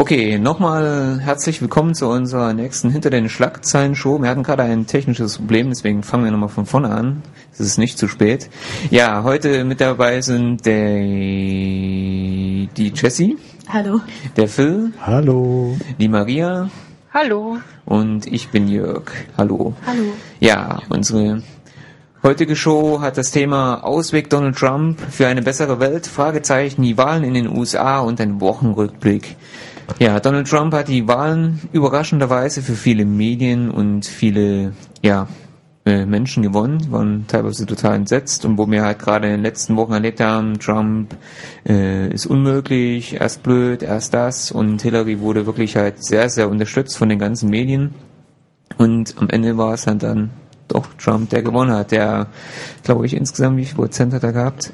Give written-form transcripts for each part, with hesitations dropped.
Okay, nochmal herzlich willkommen zu unserer nächsten Hinter den Schlagzeilen-Show. Wir hatten gerade ein technisches Problem, deswegen fangen wir nochmal von vorne an. Es ist nicht zu spät. Ja, heute mit dabei sind die Jessie. Hallo. Der Phil. Hallo. Die Maria. Hallo. Und ich bin Jörg. Hallo. Hallo. Ja, unsere heutige Show hat das Thema Ausweg Donald Trump für eine bessere Welt, Fragezeichen, die Wahlen in den USA und ein Wochenrückblick. Ja, Donald Trump hat die Wahlen überraschenderweise für viele Medien und viele Menschen gewonnen, die waren teilweise total entsetzt, und wo wir halt gerade in den letzten Wochen erlebt haben, Trump ist unmöglich, erst blöd, erst das, und Hillary wurde wirklich halt sehr, sehr unterstützt von den ganzen Medien, und am Ende war es halt dann doch Trump, der gewonnen hat, der, glaube ich, insgesamt, wie viel Prozent hat er gehabt?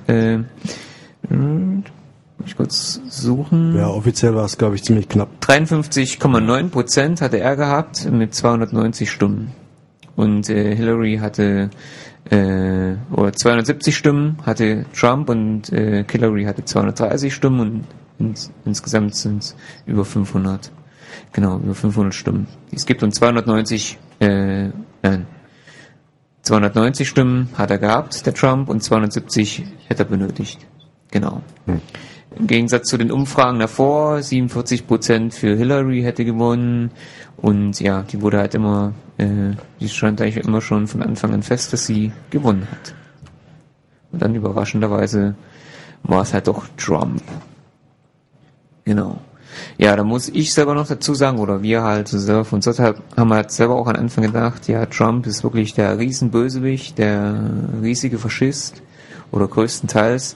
Muss ich kurz suchen. Ja, offiziell war es, glaube ich, ziemlich knapp. 53,9% hatte er gehabt mit 290 Stimmen. Und Hillary hatte 270 Stimmen, hatte Trump, und Hillary hatte 230 Stimmen, und insgesamt sind es über 500. Genau, über 500 Stimmen. Es gibt, und 290 Stimmen hat er gehabt, der Trump, und 270 hätte er benötigt. Genau. Im Gegensatz zu den Umfragen davor, 47% für Hillary hätte gewonnen, und ja, die wurde halt immer, die stand eigentlich immer schon von Anfang an fest, dass sie gewonnen hat. Und dann überraschenderweise war es halt doch Trump. Genau. Ja, da muss ich selber noch dazu sagen, oder wir halt selber von uns haben halt selber auch am Anfang gedacht, ja, Trump ist wirklich der Riesenbösewicht, der riesige Faschist, oder größtenteils,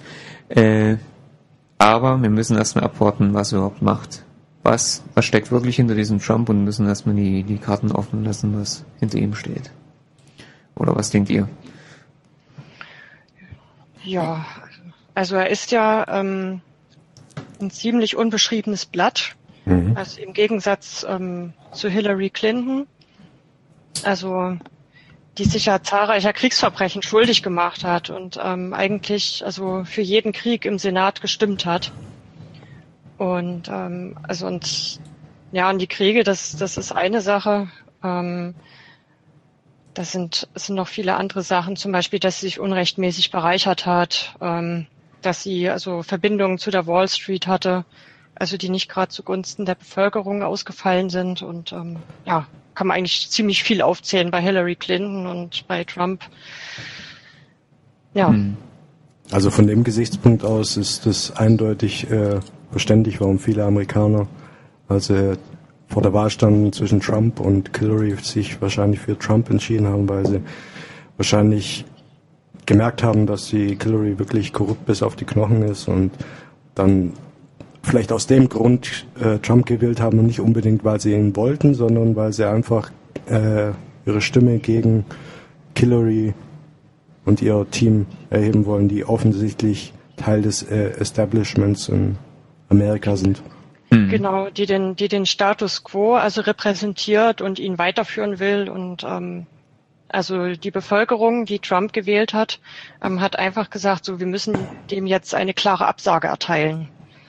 aber wir müssen erstmal abwarten, was er überhaupt macht. Was steckt wirklich hinter diesem Trump, und müssen erstmal die Karten offen lassen, was hinter ihm steht. Oder was denkt ihr? Ja, also er ist ja ein ziemlich unbeschriebenes Blatt. Also im Gegensatz zu Hillary Clinton. Also die sich ja zahlreicher Kriegsverbrechen schuldig gemacht hat und eigentlich also für jeden Krieg im Senat gestimmt hat. Und und die Kriege, das ist eine Sache. Das sind noch viele andere Sachen, zum Beispiel, dass sie sich unrechtmäßig bereichert hat, dass sie also Verbindungen zu der Wall Street hatte, also die nicht gerade zugunsten der Bevölkerung ausgefallen sind, und kann man eigentlich ziemlich viel aufzählen bei Hillary Clinton und bei Trump. Ja. Also von dem Gesichtspunkt aus ist es eindeutig verständlich, warum viele Amerikaner, also vor der Wahl standen zwischen Trump und Hillary, sich wahrscheinlich für Trump entschieden haben, weil sie wahrscheinlich gemerkt haben, dass die Hillary wirklich korrupt bis auf die Knochen ist, und dann vielleicht aus dem Grund Trump gewählt haben, und nicht unbedingt, weil sie ihn wollten, sondern weil sie einfach ihre Stimme gegen Hillary und ihr Team erheben wollen, die offensichtlich Teil des Establishments in Amerika sind. Genau, die den Status quo also repräsentiert und ihn weiterführen will, und also die Bevölkerung, die Trump gewählt hat, hat einfach gesagt, so, wir müssen dem jetzt eine klare Absage erteilen.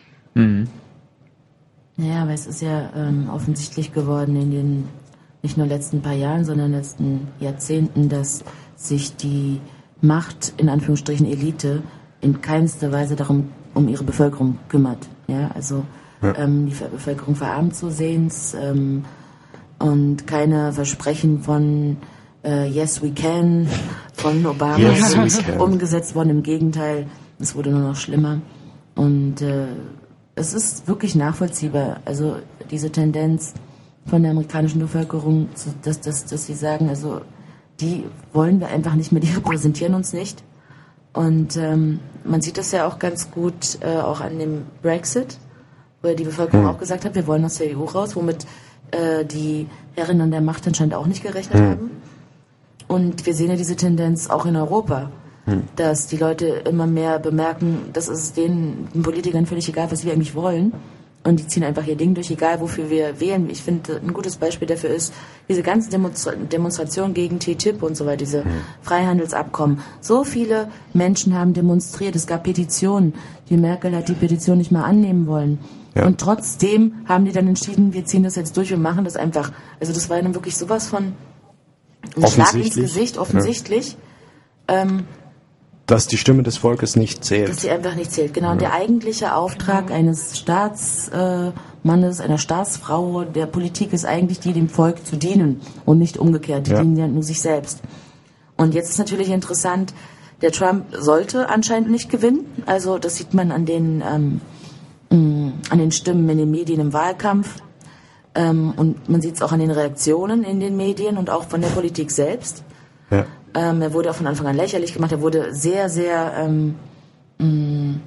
Naja, aber es ist ja offensichtlich geworden in den nicht nur letzten paar Jahren, sondern letzten Jahrzehnten, dass sich die Macht, in Anführungsstrichen Elite, in keinster Weise darum um ihre Bevölkerung kümmert. Ja, also die Bevölkerung verarmt zusehends und keine Versprechen von Yes we can von Obama umgesetzt worden. Im Gegenteil, es wurde nur noch schlimmer. Und es ist wirklich nachvollziehbar, also diese Tendenz von der amerikanischen Bevölkerung, dass sie sagen, also die wollen wir einfach nicht mehr, die repräsentieren uns nicht. Und man sieht das ja auch ganz gut auch an dem Brexit, wo die Bevölkerung auch gesagt hat, wir wollen aus der EU raus, womit die Herren an der Macht anscheinend auch nicht gerechnet haben. Und wir sehen ja diese Tendenz auch in Europa, dass die Leute immer mehr bemerken, dass es den Politikern völlig egal, was wir eigentlich wollen. und die ziehen einfach ihr Ding durch, egal wofür wir wählen. Ich finde, ein gutes Beispiel dafür ist diese ganzen Demonstrationen gegen TTIP und so weiter, diese Freihandelsabkommen. So viele Menschen haben demonstriert, es gab Petitionen. Die Merkel hat die Petition nicht mal annehmen wollen. Ja. Und trotzdem haben die dann entschieden, wir ziehen das jetzt durch und machen das einfach. Also das war dann wirklich sowas von ein Schlag ins Gesicht, offensichtlich. Ja. Dass die Stimme des Volkes nicht zählt. Dass sie einfach nicht zählt, genau. Ja. Und der eigentliche Auftrag eines Staatsmannes, einer Staatsfrau der Politik ist eigentlich die, dem Volk zu dienen und nicht umgekehrt. Die dienen ja nur sich selbst. Und jetzt ist natürlich interessant, der Trump sollte anscheinend nicht gewinnen. Also das sieht man an den Stimmen in den Medien im Wahlkampf. Und man sieht es auch an den Reaktionen in den Medien und auch von der Politik selbst. Ja. Er wurde auch von Anfang an lächerlich gemacht. Er wurde sehr, sehr, wie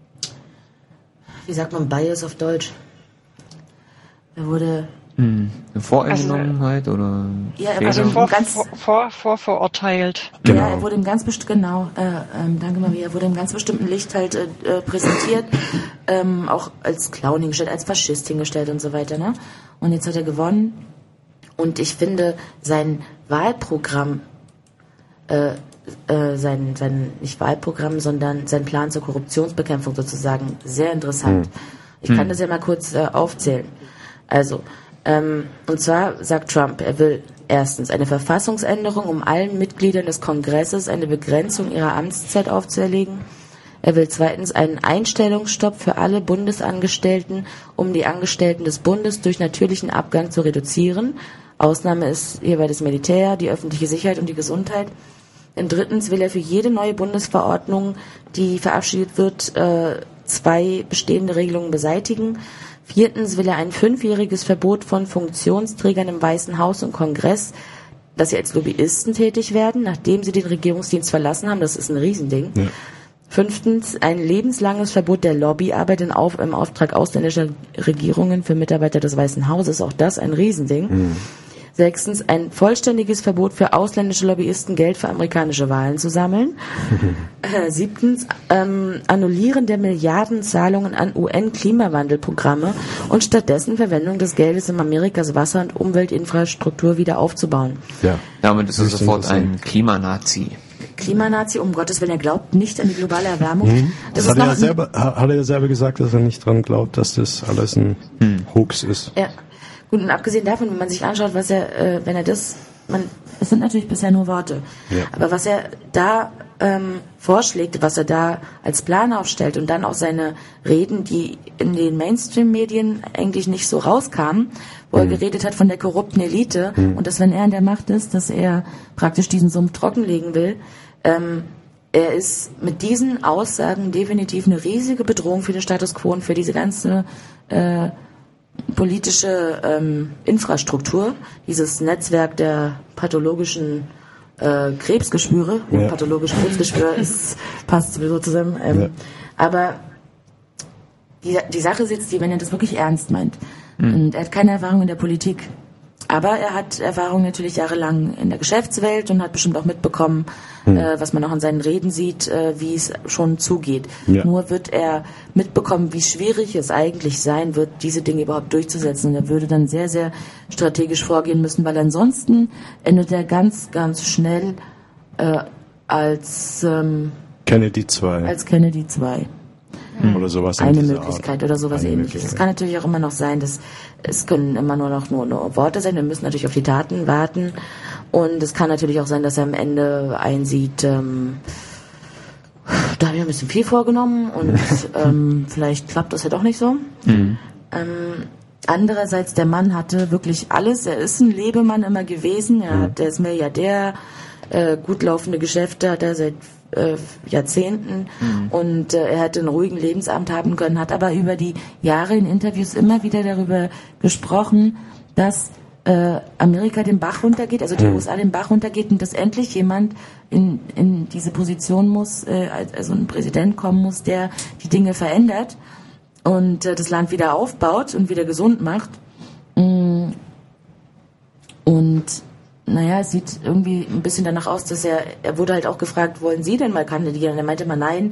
sagt man Bias auf Deutsch? Er wurde... Voreingenommenheit oder... Ja, er wurde vorverurteilt. Genau. Ja, er wurde im ganz danke Maria, er wurde im ganz bestimmten Licht halt präsentiert, auch als Clown hingestellt, als Faschist hingestellt und so weiter, ne? Und jetzt hat er gewonnen und ich finde sein Wahlprogramm, nicht Wahlprogramm, sondern sein Plan zur Korruptionsbekämpfung sozusagen sehr interessant. Ich kann das ja mal kurz aufzählen. Also, und zwar sagt Trump, er will erstens eine Verfassungsänderung, um allen Mitgliedern des Kongresses eine Begrenzung ihrer Amtszeit aufzuerlegen. Er will zweitens einen Einstellungsstopp für alle Bundesangestellten, um die Angestellten des Bundes durch natürlichen Abgang zu reduzieren. Ausnahme ist hierbei das Militär, die öffentliche Sicherheit und die Gesundheit. Und drittens will er für jede neue Bundesverordnung, die verabschiedet wird, 2 bestehende Regelungen beseitigen. Viertens will er ein 5-jähriges Verbot von Funktionsträgern im Weißen Haus und Kongress, dass sie als Lobbyisten tätig werden, nachdem sie den Regierungsdienst verlassen haben. Das ist ein Riesending. Ja. 5. ein lebenslanges Verbot der Lobbyarbeit im Auftrag ausländischer Regierungen für Mitarbeiter des Weißen Hauses. Auch das ein Riesending. 6. ein vollständiges Verbot für ausländische Lobbyisten, Geld für amerikanische Wahlen zu sammeln. 7. Annullieren der Milliardenzahlungen an UN-Klimawandelprogramme und stattdessen Verwendung des Geldes, um Amerikas Wasser- und Umweltinfrastruktur wieder aufzubauen. Ja, damit ist er sofort ein Klimanazi. Klimanazi, um Gottes Willen, er glaubt nicht an die globale Erwärmung. Das hat er ja selber gesagt, dass er nicht dran glaubt, dass das alles ein Hoax ist. Ja. Gut, und abgesehen davon, wenn man sich anschaut, was er, es sind natürlich bisher nur Worte, aber was er da vorschlägt, was er da als Plan aufstellt und dann auch seine Reden, die in den Mainstream-Medien eigentlich nicht so rauskamen, wo er geredet hat von der korrupten Elite und dass, wenn er an der Macht ist, dass er praktisch diesen Sumpf trockenlegen will. Er ist mit diesen Aussagen definitiv eine riesige Bedrohung für den Status quo und für diese ganze politische Infrastruktur, dieses Netzwerk der pathologischen Krebsgeschwüre, pathologische Krebsgeschwüre, passt sowieso zusammen. Aber die Sache ist jetzt die, wenn er das wirklich ernst meint. Und er hat keine Erfahrung in der Politik. Aber er hat Erfahrung natürlich jahrelang in der Geschäftswelt und hat bestimmt auch mitbekommen, was man auch in seinen Reden sieht, wie es schon zugeht. Ja. Nur wird er mitbekommen, wie schwierig es eigentlich sein wird, diese Dinge überhaupt durchzusetzen. Und er würde dann sehr, sehr strategisch vorgehen müssen, weil ansonsten endet er ganz, ganz schnell als Kennedy 2. Als Kennedy 2. Oder sowas. Eine Möglichkeit Art. Oder sowas ähnliches. Es kann natürlich auch immer noch sein, dass es können immer nur Worte sein. Wir müssen natürlich auf die Taten warten. Und es kann natürlich auch sein, dass er am Ende einsieht, da habe ich ein bisschen viel vorgenommen und vielleicht klappt das ja doch nicht so. Andererseits, der Mann hatte wirklich alles. Er ist ein Lebemann immer gewesen. Der ist Milliardär, gut laufende Geschäfte hat er seit Jahrzehnten und er hätte einen ruhigen Lebensabend haben können, hat aber über die Jahre in Interviews immer wieder darüber gesprochen, dass Amerika den Bach runtergeht, also die USA den Bach runtergeht und dass endlich jemand in diese Position muss, also ein Präsident kommen muss, der die Dinge verändert und das Land wieder aufbaut und wieder gesund macht. Und naja, es sieht irgendwie ein bisschen danach aus, dass er wurde halt auch gefragt, wollen Sie denn mal kandidieren? Und er meinte mal nein,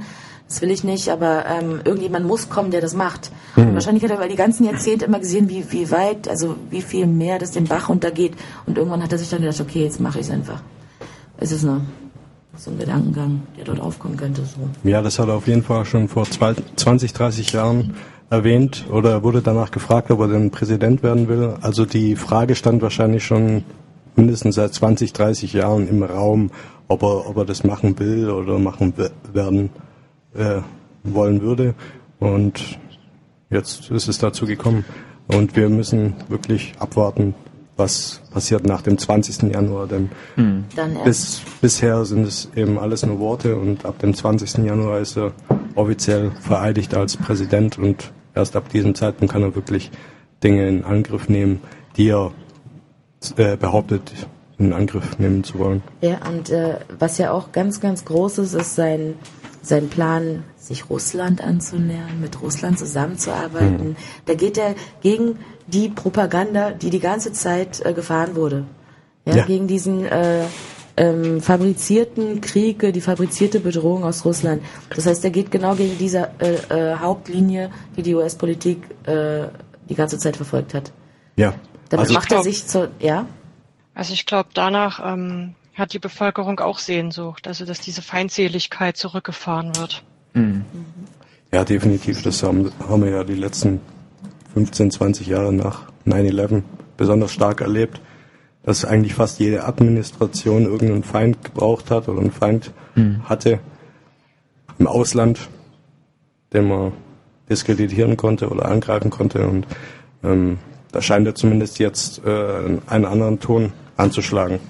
das will ich nicht, aber irgendjemand muss kommen, der das macht. Und wahrscheinlich hat er über die ganzen Jahrzehnte immer gesehen, wie weit, also wie viel mehr das den Bach runtergeht. Und irgendwann hat er sich dann gedacht, okay, jetzt mache ich es einfach. Es ist so ein Gedankengang, der dort aufkommen könnte. So. Ja, das hat er auf jeden Fall schon vor 20, 30 Jahren erwähnt oder wurde danach gefragt, ob er denn Präsident werden will. Also die Frage stand wahrscheinlich schon mindestens seit 20, 30 Jahren im Raum, ob er das machen will oder machen werden wollen würde. Und jetzt ist es dazu gekommen. Und wir müssen wirklich abwarten, was passiert nach dem 20. Januar. Denn bisher sind es eben alles nur Worte und ab dem 20. Januar ist er offiziell vereidigt als Präsident und erst ab diesem Zeitpunkt kann er wirklich Dinge in Angriff nehmen, die er behauptet, in Angriff nehmen zu wollen. Ja, und was ja auch ganz, ganz groß ist sein Plan, sich Russland anzunähern, mit Russland zusammenzuarbeiten. Da geht er gegen die Propaganda, die ganze Zeit gefahren wurde. Ja. Gegen diesen fabrizierten Krieg, die fabrizierte Bedrohung aus Russland. Das heißt, er geht genau gegen diese Hauptlinie, die US-Politik die ganze Zeit verfolgt hat. Ja. Damit macht er sich Also ich glaube, danach hat die Bevölkerung auch Sehnsucht, also dass diese Feindseligkeit zurückgefahren wird. Ja, definitiv. Das haben wir ja die letzten 15, 20 Jahre nach 9/11 besonders stark erlebt, dass eigentlich fast jede Administration irgendeinen Feind gebraucht hat oder einen Feind hatte im Ausland, den man diskreditieren konnte oder angreifen konnte. Und da scheint er zumindest jetzt einen anderen Ton anzuschlagen.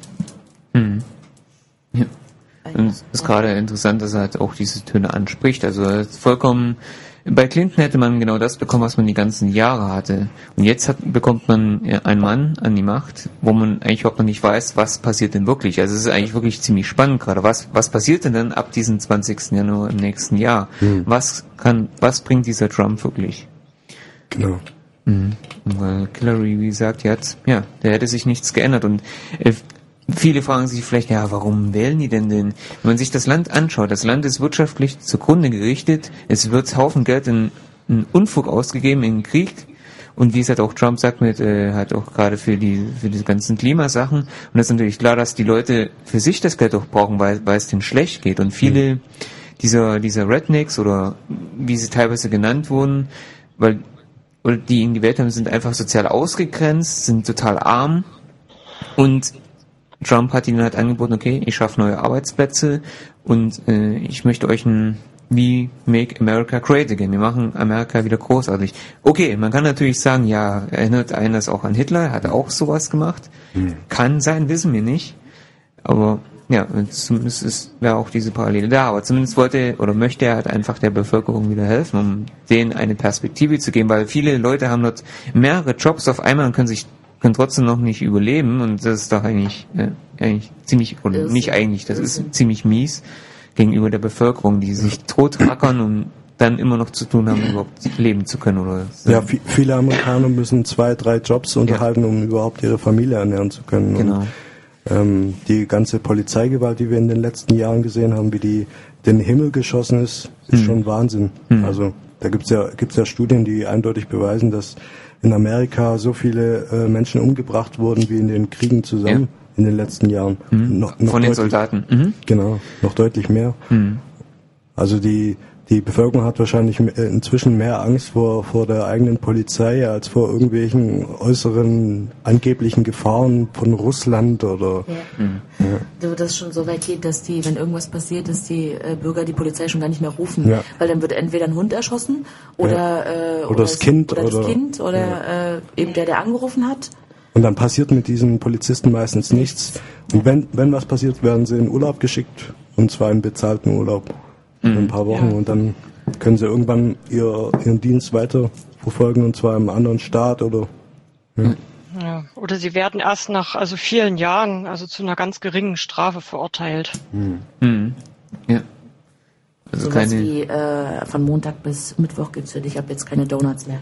Ja. Und es ist gerade interessant, dass er halt auch diese Töne anspricht. Also vollkommen, bei Clinton hätte man genau das bekommen, was man die ganzen Jahre hatte. Und jetzt bekommt man einen Mann an die Macht, wo man eigentlich überhaupt noch nicht weiß, was passiert denn wirklich. Also es ist eigentlich wirklich ziemlich spannend gerade. Was passiert denn dann ab diesem 20. Januar im nächsten Jahr? Was bringt dieser Trump wirklich? Genau. Weil Hillary, wie gesagt, der hätte sich nichts geändert und viele fragen sich vielleicht, warum wählen die denn den? Wenn man sich das Land anschaut, das Land ist wirtschaftlich zugrunde gerichtet, es wird Haufen Geld in Unfug ausgegeben, in Krieg und wie es halt auch Trump sagt, halt auch gerade für diese ganzen Klimasachen und das ist natürlich klar, dass die Leute für sich das Geld auch brauchen, weil es denen schlecht geht und viele dieser Rednecks oder wie sie teilweise genannt wurden, oder die ihn gewählt haben, sind einfach sozial ausgegrenzt, sind total arm und Trump hat ihnen halt angeboten, okay, ich schaffe neue Arbeitsplätze und ich möchte euch wie Make America Great Again, wir machen Amerika wieder großartig. Okay, man kann natürlich sagen, erinnert einen das auch an Hitler, hat er auch sowas gemacht. Kann sein, wissen wir nicht. Aber zumindest wäre auch diese Parallele da. Aber zumindest möchte er halt einfach der Bevölkerung wieder helfen, um denen eine Perspektive zu geben, weil viele Leute haben dort mehrere Jobs auf einmal und können trotzdem noch nicht überleben und das ist doch eigentlich ziemlich, oder nicht eigentlich, das ist ziemlich mies gegenüber der Bevölkerung, die sich totrackern und dann immer noch zu tun haben, überhaupt leben zu können. Oder so. Ja, viele Amerikaner müssen 2, 3 Jobs unterhalten, um überhaupt ihre Familie ernähren zu können. Genau. Und, die ganze Polizeigewalt, die wir in den letzten Jahren gesehen haben, wie die den Himmel geschossen ist schon Wahnsinn. Also da gibt's ja Studien, die eindeutig beweisen, dass in Amerika so viele Menschen umgebracht wurden wie in den Kriegen zusammen in den letzten Jahren. Noch von den Soldaten. Genau, noch deutlich mehr. Also die Bevölkerung hat wahrscheinlich inzwischen mehr Angst vor der eigenen Polizei als vor irgendwelchen äußeren angeblichen Gefahren von Russland oder. Ja. Das schon so weit geht, dass wenn irgendwas passiert, dass die Bürger die Polizei schon gar nicht mehr rufen, weil dann wird entweder ein Hund erschossen oder das Kind oder eben der angerufen hat. Und dann passiert mit diesen Polizisten meistens nichts. Und wenn was passiert, werden sie in Urlaub geschickt und zwar in bezahlten Urlaub. Ein paar Wochen und dann können sie irgendwann ihren Dienst weiter verfolgen und zwar im anderen Staat oder oder sie werden erst nach vielen Jahren zu einer ganz geringen Strafe verurteilt. Ja. Also sowas wie von Montag bis Mittwoch gibt's für dich ab jetzt keine Donuts mehr.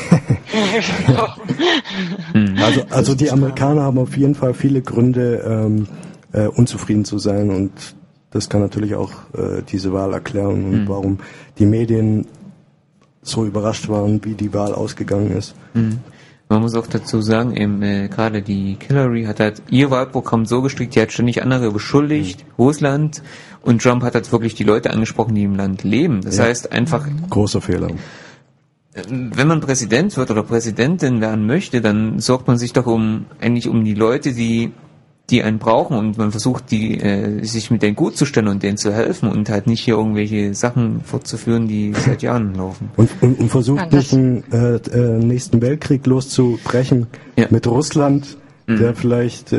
Also die Amerikaner haben auf jeden Fall viele Gründe unzufrieden zu sein und das kann natürlich auch diese Wahl erklären und warum die Medien so überrascht waren, wie die Wahl ausgegangen ist. Man muss auch dazu sagen, gerade die Hillary hat halt ihr Wahlprogramm so gestrickt, die hat ständig andere beschuldigt, Russland, und Trump hat halt wirklich die Leute angesprochen, die im Land leben. Das heißt einfach... Großer Fehler. Wenn man Präsident wird oder Präsidentin werden möchte, dann sorgt man sich doch eigentlich um die Leute, die einen brauchen, und man versucht, sich mit denen gut zu stellen und denen zu helfen und halt nicht hier irgendwelche Sachen fortzuführen, die seit Jahren laufen. Und versucht nicht einen nächsten Weltkrieg loszubrechen mit Russland, der vielleicht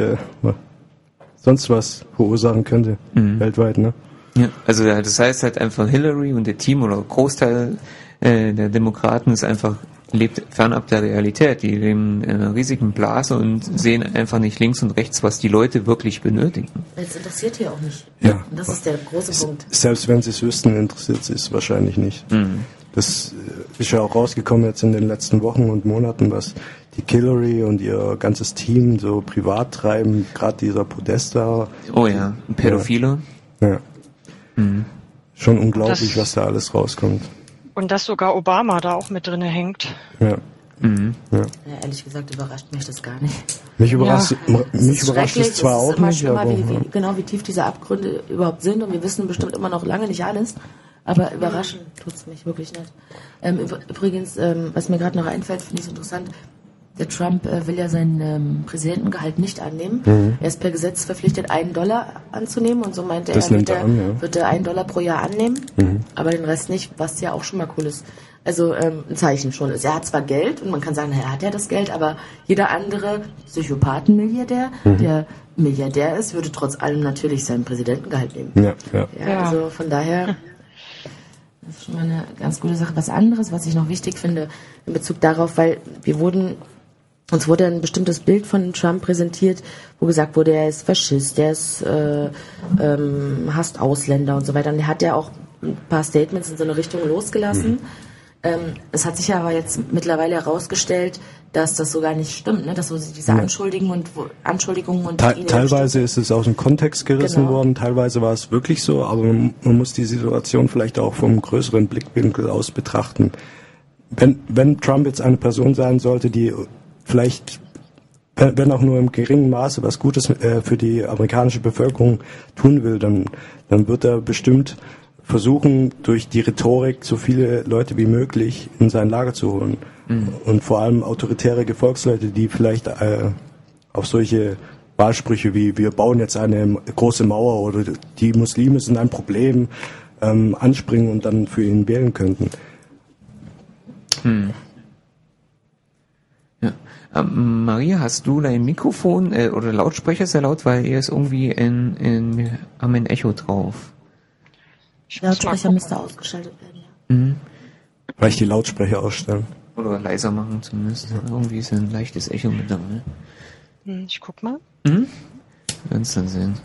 sonst was verursachen könnte, weltweit, ne? Ja, also das heißt halt einfach, Hillary und der Team oder Großteil der Demokraten lebt fernab der Realität. Die leben in einer riesigen Blase und sehen einfach nicht links und rechts, was die Leute wirklich benötigen. Das interessiert hier auch nicht. Ja. Und das ist der große Punkt. Selbst wenn sie es wüssten, interessiert sie es wahrscheinlich nicht. Das ist ja auch rausgekommen jetzt in den letzten Wochen und Monaten, was die Hillary und ihr ganzes Team so privat treiben, gerade dieser Podesta. Oh ja, Pädophile. Ja. Schon unglaublich, was da alles rauskommt. Und dass sogar Obama da auch mit drinne hängt. Ja. Ja, ehrlich gesagt überrascht mich das gar nicht. Mich überrascht es zwar auch nicht, aber wie tief diese Abgründe überhaupt sind, und wir wissen bestimmt immer noch lange nicht alles, aber überraschen tut's mich wirklich nicht. Übrigens, was mir gerade noch einfällt, finde ich interessant, der Trump will ja sein Präsidentengehalt nicht annehmen. Er ist per Gesetz verpflichtet, $1 anzunehmen, und so meinte er, wird er $1 pro Jahr annehmen, aber den Rest nicht, was ja auch schon mal cool ist. Also ein Zeichen schon ist. Er hat zwar Geld, und man kann sagen, er hat ja das Geld, aber jeder andere Psychopathenmilliardär, der Milliardär ist, würde trotz allem natürlich sein Präsidentengehalt nehmen. Ja, also von daher... Das ist schon mal eine ganz gute Sache. Was anderes, was ich noch wichtig finde in Bezug darauf, weil uns wurde ein bestimmtes Bild von Trump präsentiert, wo gesagt wurde, er ist Faschist, er ist hasst Ausländer und so weiter. Und er hat ja auch ein paar Statements in so eine Richtung losgelassen. Es hat sich aber jetzt mittlerweile herausgestellt, dass das so gar nicht stimmt, ne? Dass so diese Anschuldigungen und teilweise ist es aus dem Kontext gerissen worden, teilweise war es wirklich so, aber man muss die Situation vielleicht auch vom größeren Blickwinkel aus betrachten. Wenn Trump jetzt eine Person sein sollte, die vielleicht, wenn auch nur im geringen Maße, was Gutes für die amerikanische Bevölkerung tun will, dann wird er bestimmt versuchen, durch die Rhetorik so viele Leute wie möglich in sein Lager zu holen. Und vor allem autoritäre Gefolgsleute, die vielleicht auf solche Wahlsprüche wie wir bauen jetzt eine große Mauer oder die Muslime sind ein Problem, anspringen und dann für ihn wählen könnten. Ja. Maria, hast du dein Mikrofon oder Lautsprecher sehr laut, weil er ist irgendwie haben ein Echo drauf. Lautsprecher müsste ausgeschaltet werden. Vielleicht die Lautsprecher ausstellen. Oder leiser machen zumindest. Irgendwie ist ein leichtes Echo mit dabei. Ich guck mal. Wir werden es dann sehen.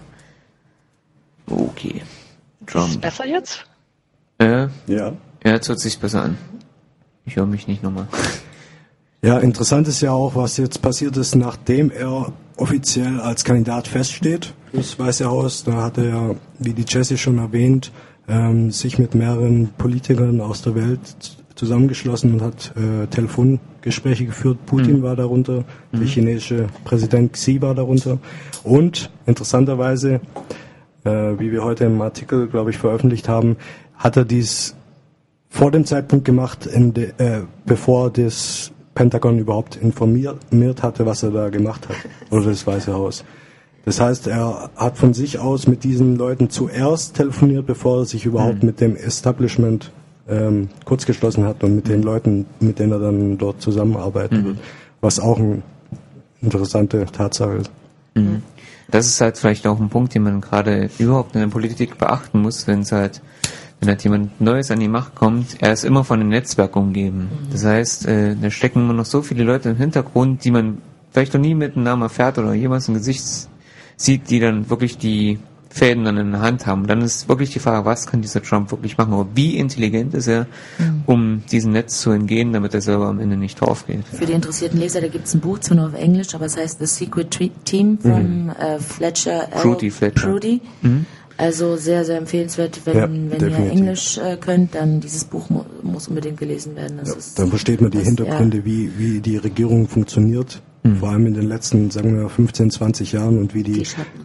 Okay. Trump. Ist es besser jetzt? Ja. Ja, jetzt hört sich besser an. Ich höre mich nicht nochmal. Ja, interessant ist ja auch, was jetzt passiert ist, nachdem er offiziell als Kandidat feststeht fürs Weiße Haus. Da hat er, wie die Jessie schon erwähnt, sich mit mehreren Politikern aus der Welt zusammengeschlossen und hat Telefongespräche geführt. Putin war darunter, der chinesische Präsident Xi war darunter. Und interessanterweise, wie wir heute im Artikel, glaube ich, veröffentlicht haben, hat er dies vor dem Zeitpunkt gemacht, bevor das Pentagon überhaupt informiert hatte, was er da gemacht hat, oder das Weiße Haus. Das heißt, er hat von sich aus mit diesen Leuten zuerst telefoniert, bevor er sich überhaupt mit dem Establishment kurzgeschlossen hat und mit den Leuten, mit denen er dann dort zusammenarbeiten wird. Was auch eine interessante Tatsache ist. Das ist halt vielleicht auch ein Punkt, den man gerade überhaupt in der Politik beachten muss, wenn halt jemand Neues an die Macht kommt, er ist immer von einem Netzwerk umgeben. Das heißt, da stecken immer noch so viele Leute im Hintergrund, die man vielleicht noch nie mit einem Namen erfährt oder jemals ein Gesicht sieht, die dann wirklich die Fäden dann in der Hand haben. Dann ist wirklich die Frage, was kann dieser Trump wirklich machen? Aber wie intelligent ist er, um diesem Netz zu entgehen, damit er selber am Ende nicht drauf geht? Für die interessierten Leser, da gibt es ein Buch, zwar nur auf Englisch, aber es heißt The Secret Team von Fletcher. Prudy. Also sehr, sehr empfehlenswert, wenn ihr Englisch könnt, dann dieses Buch muss unbedingt gelesen werden. Dann versteht man die Hintergründe, wie die Regierung funktioniert, vor allem in den letzten, sagen wir, 15, 20 Jahren und wie die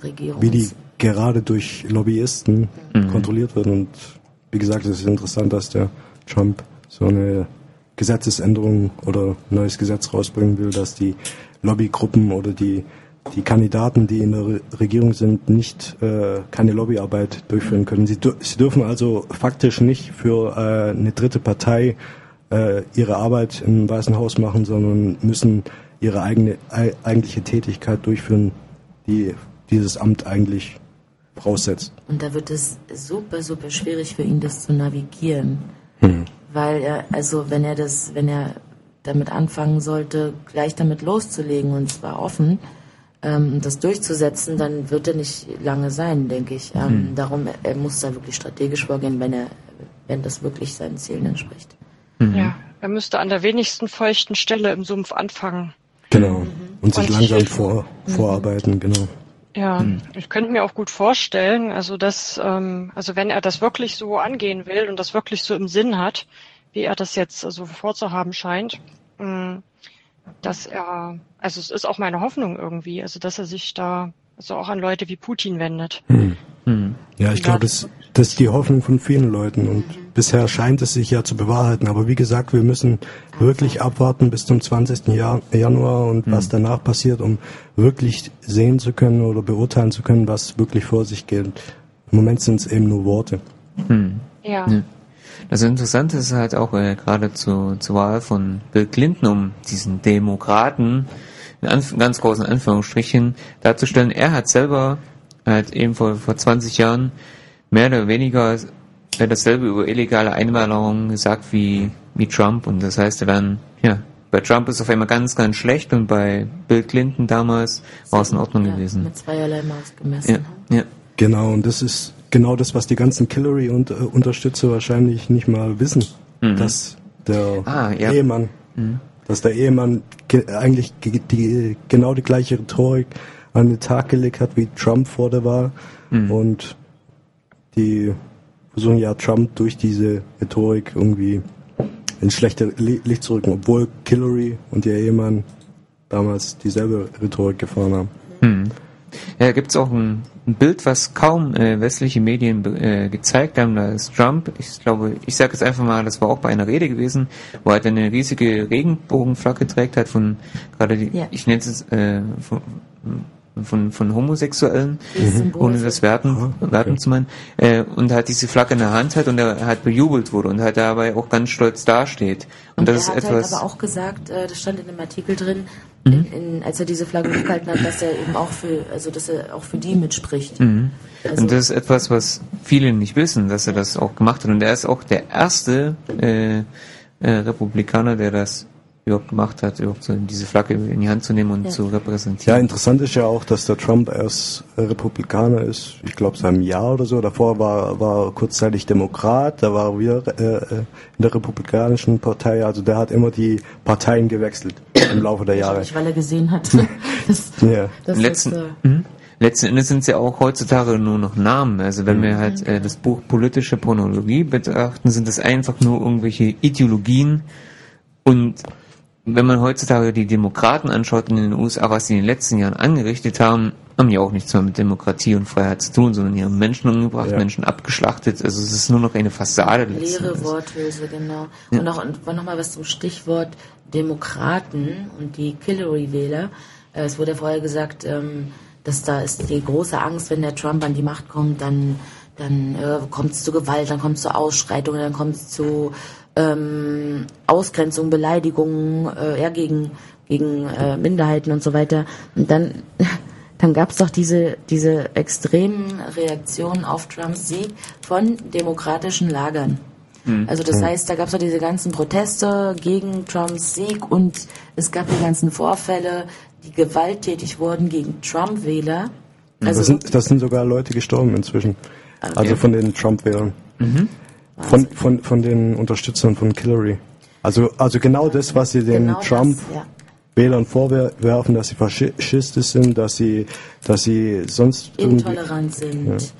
gerade durch Lobbyisten kontrolliert wird. Und wie gesagt, es ist interessant, dass der Trump so eine Gesetzesänderung oder ein neues Gesetz rausbringen will, dass die Lobbygruppen oder die Kandidaten, die in der Regierung sind, nicht keine Lobbyarbeit durchführen können. Sie dürfen also faktisch nicht für eine dritte Partei ihre Arbeit im Weißen Haus machen, sondern müssen ihre eigentliche Tätigkeit durchführen, die dieses Amt eigentlich voraussetzt. Und da wird es super, super schwierig für ihn, das zu navigieren. Weil wenn er damit anfangen sollte, gleich damit loszulegen, und zwar offen, das durchzusetzen, dann wird er nicht lange sein, denke ich. Darum, er muss da wirklich strategisch vorgehen, wenn das wirklich seinen Zielen entspricht. Ja, er müsste an der wenigsten feuchten Stelle im Sumpf anfangen. Genau. Und sich langsam vorarbeiten, genau. Ja, ich könnte mir auch gut vorstellen, also wenn er das wirklich so angehen will und das wirklich so im Sinn hat, wie er das jetzt so vorzuhaben scheint, dass es ist auch meine Hoffnung irgendwie, also dass er sich da auch an Leute wie Putin wendet. Ja, ich glaube, das ist die Hoffnung von vielen Leuten und bisher scheint es sich ja zu bewahrheiten. Aber wie gesagt, wir müssen wirklich abwarten bis zum 20. Januar und was danach passiert, um wirklich sehen zu können oder beurteilen zu können, was wirklich vor sich geht. Im Moment sind es eben nur Worte. Ja. Das Interessante ist halt auch gerade zur Wahl von Bill Clinton, um diesen Demokraten in ganz großen Anführungsstrichen darzustellen. Er hat selber halt eben vor 20 Jahren mehr oder weniger dasselbe über illegale Einwanderung gesagt wie Trump, und das heißt dann, bei Trump ist es auf einmal ganz, ganz schlecht und bei Bill Clinton damals war es in Ordnung gewesen. Mit zweierlei Maß gemessen. Ja. Genau, und das ist genau das, was die ganzen Hillary und Unterstützer wahrscheinlich nicht mal wissen, dass der Ehemann, eigentlich genau die gleiche Rhetorik an den Tag gelegt hat wie Trump vor der Wahl und die versuchen ja Trump durch diese Rhetorik irgendwie ins schlechte Licht zu rücken, obwohl Hillary und ihr Ehemann damals dieselbe Rhetorik gefahren haben. Ja, gibt's auch ein Bild, was kaum westliche Medien gezeigt haben. Da ist Trump, ich glaube, ich sage jetzt einfach mal, das war auch bei einer Rede gewesen, wo er eine riesige Regenbogenflagge trägt hat ich nenne es von Homosexuellen, ohne das werten zu meinen, und hat diese Flagge in der Hand hat und er halt bejubelt wurde und halt dabei auch ganz stolz dasteht. Und das er ist hat etwas. Halt aber auch gesagt, das stand in dem Artikel drin, als er diese Flagge hochgehalten hat, dass er eben dass er auch für die mitspricht. Also, und das ist etwas, was viele nicht wissen, dass er das auch gemacht hat. Und er ist auch der erste Republikaner, der das überhaupt gemacht hat, überhaupt so diese Flagge in die Hand zu nehmen und zu repräsentieren. Ja, interessant ist ja auch, dass der Trump erst Republikaner ist, ich glaube seit einem Jahr oder so. Davor war er kurzzeitig Demokrat, da war er wieder in der Republikanischen Partei. Also der hat immer die Parteien gewechselt im Laufe der Jahre. Weil er gesehen hat, Letzten Endes sind es ja auch heutzutage nur noch Namen. Also wenn wir halt das Buch Politische Chronologie betrachten, sind das einfach nur irgendwelche Ideologien. Und wenn man heutzutage die Demokraten anschaut in den USA, was sie in den letzten Jahren angerichtet haben, haben die auch nichts mehr mit Demokratie und Freiheit zu tun, sondern die haben Menschen umgebracht, Menschen abgeschlachtet. Also es ist nur noch eine Fassade. Leere Worthülse, genau. Ja. Und auch nochmal was zum Stichwort Demokraten und die Hillary-Wähler. Es wurde ja vorher gesagt, dass da ist die große Angst, wenn der Trump an die Macht kommt, dann kommt es zu Gewalt, dann kommt es zu Ausschreitungen, dann kommt es zu Ausgrenzung, Beleidigungen gegen Minderheiten und so weiter. Und dann gab es doch diese extremen Reaktionen auf Trumps Sieg von demokratischen Lagern. Also das heißt, da gab es doch diese ganzen Proteste gegen Trumps Sieg und es gab die ganzen Vorfälle, die gewalttätig wurden gegen Trump-Wähler. Also das sind sogar Leute gestorben inzwischen. Okay. Also von den Trump-Wählern. Von den Unterstützern von Hillary. Also genau das, was sie den Trump-Wählern vorwerfen, dass sie Faschisten sind, dass sie sonst intolerant sind.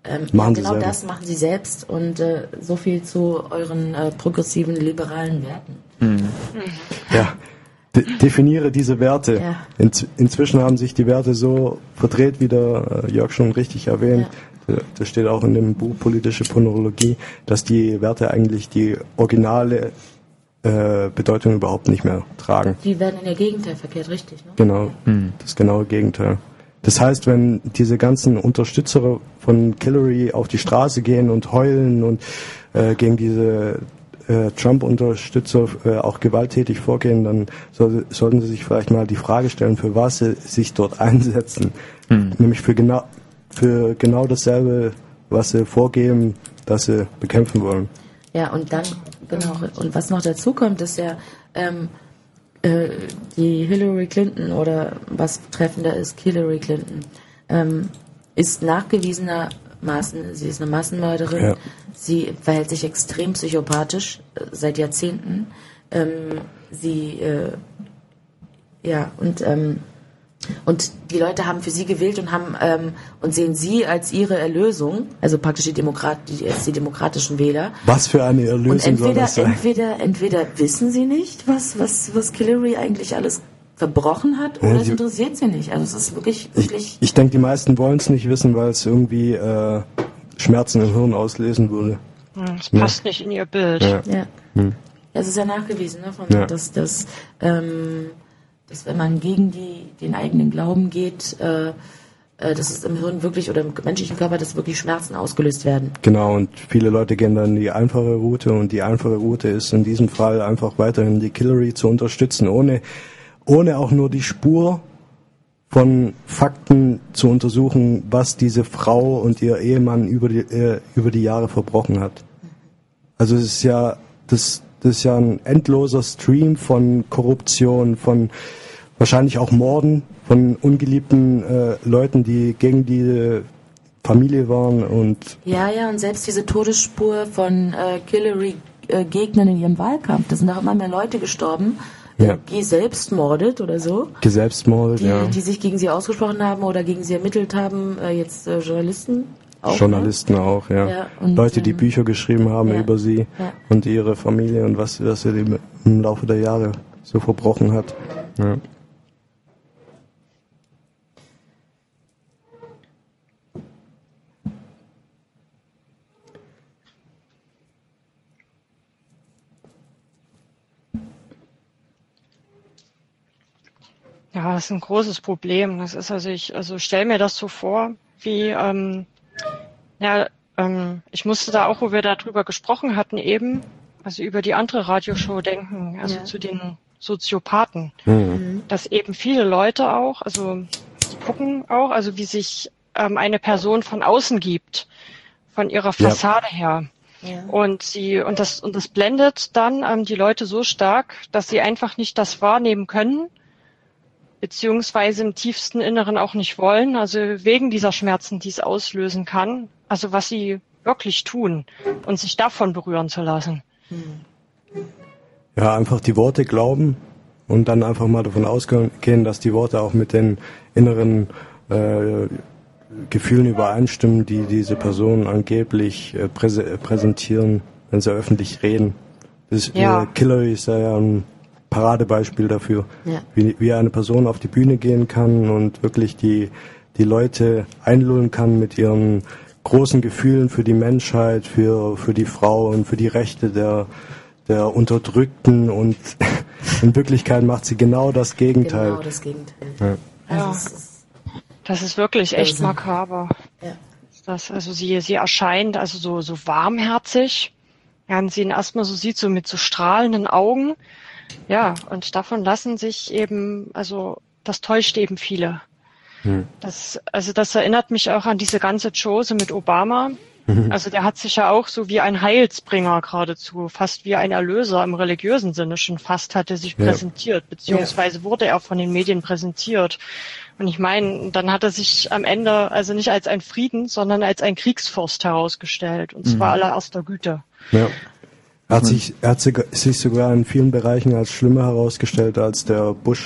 Genau das machen sie selbst und so viel zu euren progressiven, liberalen Werten. Ja, definiere diese Werte. Ja. Inzwischen haben sich die Werte so verdreht, wie der Jörg schon richtig erwähnt. Ja. Das steht auch in dem Buch Politische Phonologie, dass die Werte eigentlich die originale Bedeutung überhaupt nicht mehr tragen. Die werden in ihr Gegenteil verkehrt, richtig, ne? Genau, das genaue Gegenteil. Das heißt, wenn diese ganzen Unterstützer von Hillary auf die Straße gehen und heulen und gegen diese Trump-Unterstützer auch gewalttätig vorgehen, dann sollten sie sich vielleicht mal die Frage stellen, für was sie sich dort einsetzen. Nämlich für genau dasselbe, was sie vorgeben, dass sie bekämpfen wollen. Ja, und dann, genau, und was noch dazu kommt, ist ja, die Hillary Clinton oder was treffender ist, Hillary Clinton, ist nachgewiesenermaßen, sie ist eine Massenmörderin, ja. Sie verhält sich extrem psychopathisch seit Jahrzehnten, und die Leute haben für sie gewählt und und sehen sie als ihre Erlösung, also praktisch die demokratischen Wähler. Was für eine Erlösung und soll das sein? Entweder wissen sie nicht, was Hillary eigentlich alles verbrochen hat, oder es interessiert sie nicht. Also es ist wirklich. Ich denke, die meisten wollen es nicht wissen, weil es irgendwie Schmerzen im Hirn auslösen würde. Es passt nicht in ihr Bild. Ja. Das ist ja nachgewiesen, ne, dass wenn man gegen den eigenen Glauben geht, dass es im Hirn wirklich oder im menschlichen Körper, dass wirklich Schmerzen ausgelöst werden. Genau, und viele Leute gehen dann die einfache Route, und die einfache Route ist in diesem Fall einfach weiterhin die Hillary zu unterstützen, ohne auch nur die Spur von Fakten zu untersuchen, was diese Frau und ihr Ehemann über die Jahre verbrochen hat. Also es ist ja das ist ja ein endloser Stream von Korruption, von wahrscheinlich auch Morden, von ungeliebten Leuten, die gegen die Familie waren und und selbst diese Todesspur von Hillary-Gegnern in ihrem Wahlkampf, da sind auch immer mehr Leute gestorben, geselbstmordet oder so. Geselbstmordet, die sich gegen sie ausgesprochen haben oder gegen sie ermittelt haben, jetzt Journalisten. Journalisten auch, ja. Und, Leute, die Bücher geschrieben haben über sie und ihre Familie und was sie im Laufe der Jahre so verbrochen hat. Ja. Ja, das ist ein großes Problem. Das ist ich stelle mir das so vor, wie ich musste da auch, wo wir darüber gesprochen hatten eben, also über die andere Radioshow denken, also zu den Soziopathen, dass eben viele Leute auch, also die gucken auch, also wie sich eine Person von außen gibt, von ihrer Fassade her. Ja. Und das blendet dann die Leute so stark, dass sie einfach nicht das wahrnehmen können, beziehungsweise im tiefsten Inneren auch nicht wollen, also wegen dieser Schmerzen, die es auslösen kann, also was sie wirklich tun und sich davon berühren zu lassen. Ja, einfach die Worte glauben und dann einfach mal davon ausgehen, dass die Worte auch mit den inneren Gefühlen übereinstimmen, die diese Personen angeblich präsentieren, wenn sie öffentlich reden. Hillary ist ja ein Paradebeispiel dafür, wie eine Person auf die Bühne gehen kann und wirklich die Leute einlullen kann mit ihren großen Gefühlen für die Menschheit, für die Frau und für die Rechte der Unterdrückten, und in Wirklichkeit macht sie genau das Gegenteil. Genau das Gegenteil. Ja. Das ist wirklich echt makaber. Ja. Sie erscheint also so warmherzig, während sie ihn erstmal so sieht, so mit so strahlenden Augen. Ja, und davon lassen sich eben, also das täuscht eben viele. Das erinnert mich auch an diese ganze Chose mit Obama. Also der hat sich ja auch so wie ein Heilsbringer geradezu, fast wie ein Erlöser im religiösen Sinne schon fast hatte sich präsentiert, beziehungsweise wurde er von den Medien präsentiert. Und ich meine, dann hat er sich am Ende also nicht als ein Frieden, sondern als ein Kriegsfürst herausgestellt, und zwar allererster Güte. Ja. Er hat sich sogar in vielen Bereichen als schlimmer herausgestellt als der Bush,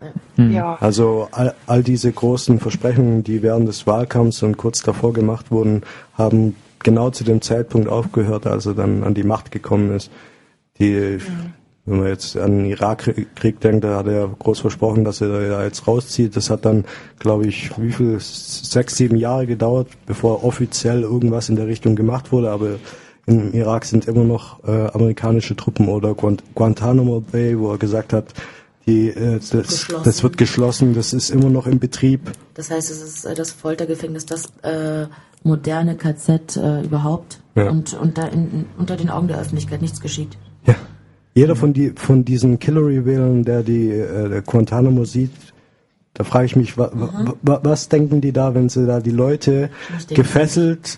Ja. Also all diese großen Versprechungen, die während des Wahlkampfs und kurz davor gemacht wurden, haben genau zu dem Zeitpunkt aufgehört, als er dann an die Macht gekommen ist. Wenn man jetzt an den Irakkrieg denkt, da hat er groß versprochen, dass er da jetzt rauszieht. Das hat dann, glaube ich, 6, 7 Jahre gedauert, bevor offiziell irgendwas in der Richtung gemacht wurde. Aber im Irak sind immer noch amerikanische Truppen oder Guantanamo Bay, wo er gesagt hat, das wird geschlossen, das ist immer noch in Betrieb. Das heißt, es ist das Foltergefängnis, das moderne KZ überhaupt. Ja. Und unter den Augen der Öffentlichkeit nichts geschieht. Ja. Jeder von diesen Hillary-Wählern, der Guantanamo sieht, da frage ich mich, was denken die da, wenn sie da die Leute gefesselt,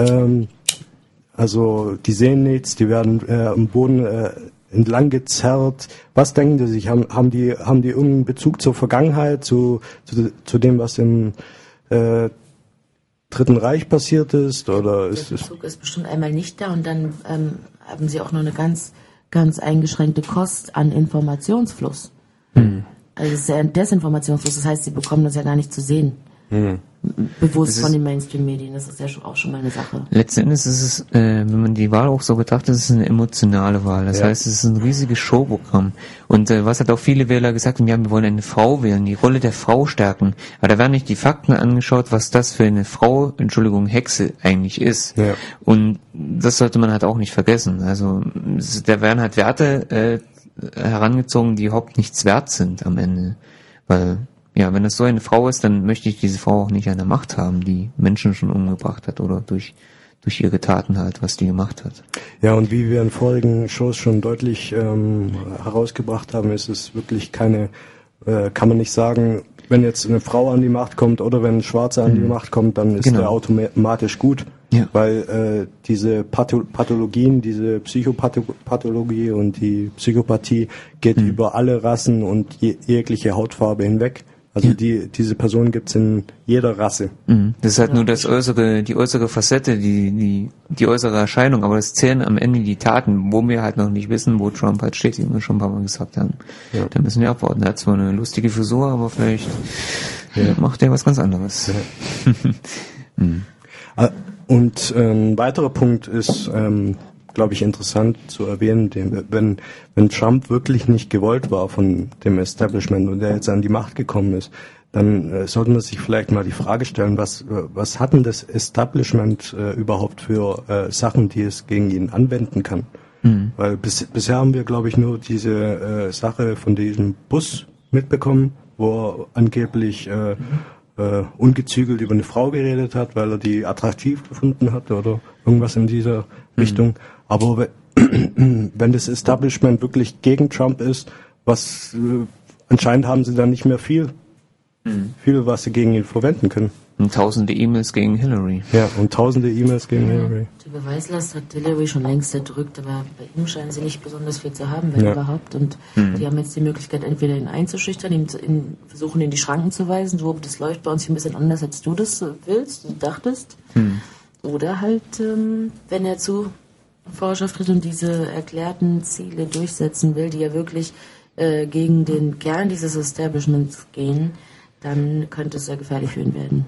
also die sehen nichts, die werden am Boden entlang gezerrt. Was denken die sich? Haben die irgendeinen Bezug zur Vergangenheit, zu dem, was im Dritten Reich passiert ist? Oder Der Bezug ist bestimmt einmal nicht da und dann haben sie auch nur eine ganz, ganz eingeschränkte Kost an Informationsfluss. Also es ist ja ein Desinformationsfluss, das heißt, sie bekommen das ja gar nicht zu sehen. Bewusst von den Mainstream-Medien, das ist ja auch schon mal eine Sache. Letzten Endes ist es, wenn man die Wahl auch so betrachtet, ist es eine emotionale Wahl. Das heißt, es ist ein riesiges Showprogramm. Und was hat auch viele Wähler gesagt, ja, wir wollen eine Frau wählen, die Rolle der Frau stärken. Aber da werden nicht die Fakten angeschaut, was das für eine Frau, Hexe eigentlich ist. Ja. Und das sollte man halt auch nicht vergessen. Also da werden halt Werte herangezogen, die überhaupt nichts wert sind am Ende. Weil ja, wenn das so eine Frau ist, dann möchte ich diese Frau auch nicht an der Macht haben, die Menschen schon umgebracht hat oder durch ihre Taten halt, was die gemacht hat. Ja, und wie wir in vorigen Shows schon deutlich herausgebracht haben, ist es wirklich kann man nicht sagen, wenn jetzt eine Frau an die Macht kommt oder wenn ein Schwarzer an die Macht kommt, dann ist der automatisch gut. Ja. Weil diese Pathologien, diese Psychopathologie und die Psychopathie geht über alle Rassen und jegliche Hautfarbe hinweg. Also diese Person gibt's in jeder Rasse. Das ist halt nur die äußere Facette, die äußere Erscheinung, aber es zählen am Ende die Taten, wo wir halt noch nicht wissen, wo Trump halt steht, wie wir schon ein paar Mal gesagt haben. Ja. Da müssen wir abwarten. Er hat zwar eine lustige Frisur, aber vielleicht macht er was ganz anderes. Ja. Und ein weiterer Punkt ist, glaube ich, interessant zu erwähnen, wenn Trump wirklich nicht gewollt war von dem Establishment und der jetzt an die Macht gekommen ist, dann sollte man sich vielleicht mal die Frage stellen, was hat denn das Establishment überhaupt für Sachen, die es gegen ihn anwenden kann? Weil bisher haben wir, glaube ich, nur diese Sache von diesem Bus mitbekommen, wo er angeblich ungezügelt über eine Frau geredet hat, weil er die attraktiv gefunden hat oder irgendwas in dieser Richtung. Aber wenn das Establishment wirklich gegen Trump ist, anscheinend haben sie dann nicht mehr viel, was sie gegen ihn verwenden können. Und tausende E-Mails gegen Hillary. Ja, und tausende E-Mails gegen Hillary. Die Beweislast hat Hillary schon längst erdrückt, aber bei ihm scheinen sie nicht besonders viel zu haben, wenn überhaupt. Und die haben jetzt die Möglichkeit, entweder ihn einzuschüchtern, versuchen, ihn in die Schranken zu weisen. So, das läuft bei uns ein bisschen anders, als du das willst, du dachtest. Oder halt, wenn er zu Vorschrift tritt und diese erklärten Ziele durchsetzen will, die ja wirklich gegen den Kern dieses Establishments gehen, dann könnte es sehr gefährlich für ihn werden.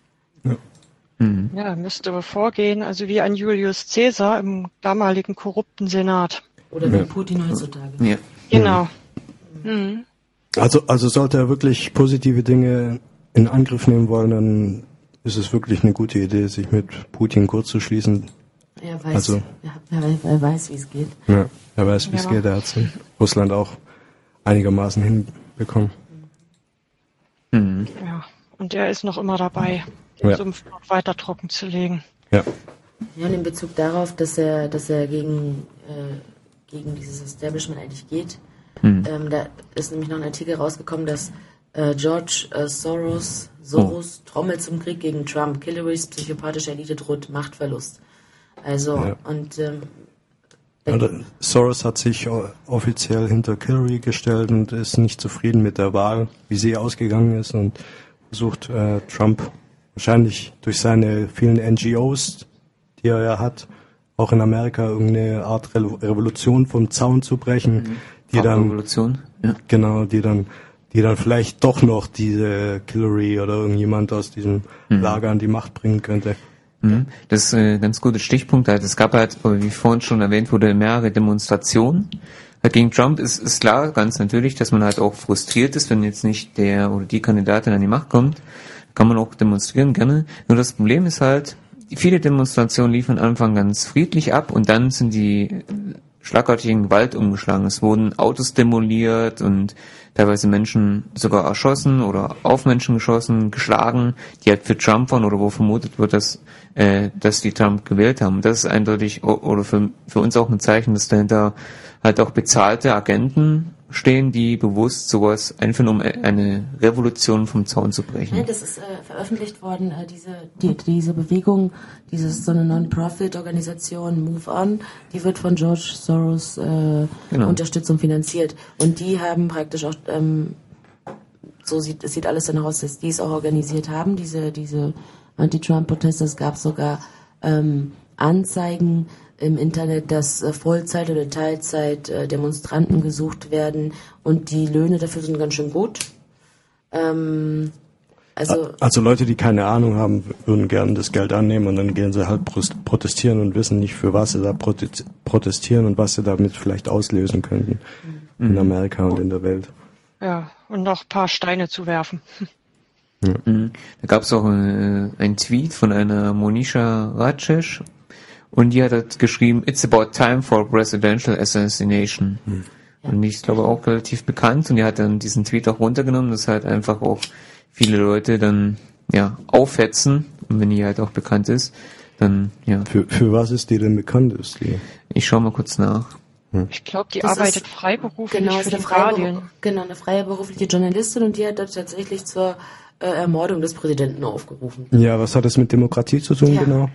Ja, müsste vorgehen, also wie ein Julius Caesar im damaligen korrupten Senat. Oder wie Putin heutzutage. Ja. Genau. Also sollte er wirklich positive Dinge in Angriff nehmen wollen, dann ist es wirklich eine gute Idee, sich mit Putin kurz zu schließen. Er weiß, wie es geht. Ja, er weiß, wie es geht. Er hat es in Russland auch einigermaßen hinbekommen. Ja, und er ist noch immer dabei, den Sumpf noch weiter trocken zu legen. Ja. Ja, und in Bezug darauf, dass er gegen dieses Establishment eigentlich geht, da ist nämlich noch ein Artikel rausgekommen, dass George Soros trommelt zum Krieg gegen Trump. Hillarys psychopathische Elite droht Machtverlust. Also, Soros hat sich offiziell hinter Hillary gestellt und ist nicht zufrieden mit der Wahl, wie sie ausgegangen ist, und versucht Trump wahrscheinlich durch seine vielen NGOs, die er ja hat, auch in Amerika irgendeine Art Revolution vom Zaun zu brechen, die dann die dann vielleicht doch noch diese Hillary oder irgendjemand aus diesem Lager an die Macht bringen könnte. Das ist ein ganz guter Stichpunkt. Es gab halt, wie vorhin schon erwähnt wurde, mehrere Demonstrationen. Gegen Trump ist klar, ganz natürlich, dass man halt auch frustriert ist, wenn jetzt nicht der oder die Kandidatin an die Macht kommt. Kann man auch demonstrieren, gerne. Nur das Problem ist halt, viele Demonstrationen liefen am Anfang ganz friedlich ab und dann sind die schlagartig in Gewalt umgeschlagen. Es wurden Autos demoliert und teilweise Menschen sogar erschossen oder auf Menschen geschossen, geschlagen, die halt für Trump waren oder wo vermutet wird, dass die Trump gewählt haben. Und das ist eindeutig oder für uns auch ein Zeichen, dass dahinter halt auch bezahlte Agenten stehen, die bewusst sowas einführen, um eine Revolution vom Zaun zu brechen. Ja, das ist veröffentlicht worden, diese Bewegung, so eine Non-Profit-Organisation Move On, die wird von George Soros unterstützt und finanziert. Und die haben praktisch auch, es sieht alles danach aus, dass die es auch organisiert haben, diese Anti-Trump-Proteste. Es gab sogar Anzeigen im Internet, dass Vollzeit- oder Teilzeit Demonstranten gesucht werden und die Löhne dafür sind ganz schön gut. Also Leute, die keine Ahnung haben, würden gerne das Geld annehmen und dann gehen sie halt protestieren und wissen nicht, für was sie da protestieren und was sie damit vielleicht auslösen könnten in Amerika und in der Welt. Ja, und noch ein paar Steine zu werfen. Ja. Da gab es auch einen Tweet von einer Monisha Rajesh und die hat halt geschrieben, "It's about time for presidential assassination." Und die ist, glaube ich, auch relativ bekannt und die hat dann diesen Tweet auch runtergenommen, dass halt einfach auch viele Leute dann aufhetzen und wenn die halt auch bekannt ist, dann Für was ist die denn bekannt? Ich schaue mal kurz nach. Ich glaube, die arbeitet freiberuflich für den Guardian. Genau, eine freiberufliche Journalistin und die hat dort tatsächlich zur Ermordung des Präsidenten aufgerufen. Ja, was hat das mit Demokratie zu tun genau?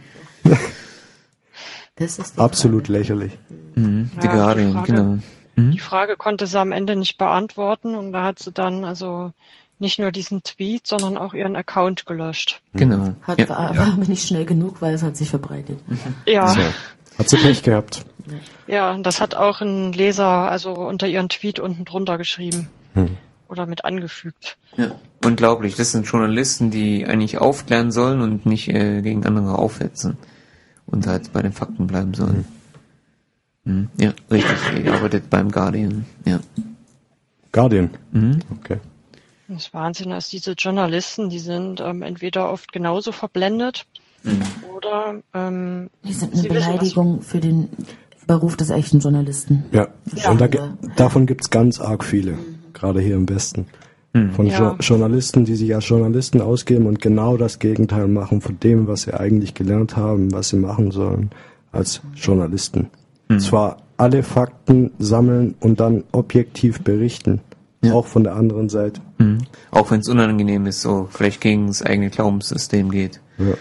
Das ist absolut lächerlich. Die Guardian, genau. Die Frage konnte sie am Ende nicht beantworten und da hat sie dann also nicht nur diesen Tweet, sondern auch ihren Account gelöscht. Genau. War aber nicht schnell genug, weil es hat sich verbreitet. Ja. So. Hat sie Pech gehabt. Ja, das hat auch ein Leser also unter ihren Tweet unten drunter geschrieben. Oder mit angefügt. Ja, unglaublich. Das sind Journalisten, die eigentlich aufklären sollen und nicht gegen andere aufhetzen. Und halt bei den Fakten bleiben sollen. Ja, richtig. Die arbeitet beim Guardian. Ja. Guardian? Okay. Das Wahnsinn ist, diese Journalisten, die sind entweder oft genauso verblendet oder die sind eine Beleidigung für den Beruf des echten Journalisten. Ja, und davon gibt's ganz arg viele, gerade hier im Westen. Von Journalisten, die sich als Journalisten ausgeben und genau das Gegenteil machen von dem, was sie eigentlich gelernt haben, was sie machen sollen als Journalisten. Zwar alle Fakten sammeln und dann objektiv berichten, auch von der anderen Seite. Auch wenn es unangenehm ist, so vielleicht gegen das eigene Glaubenssystem geht.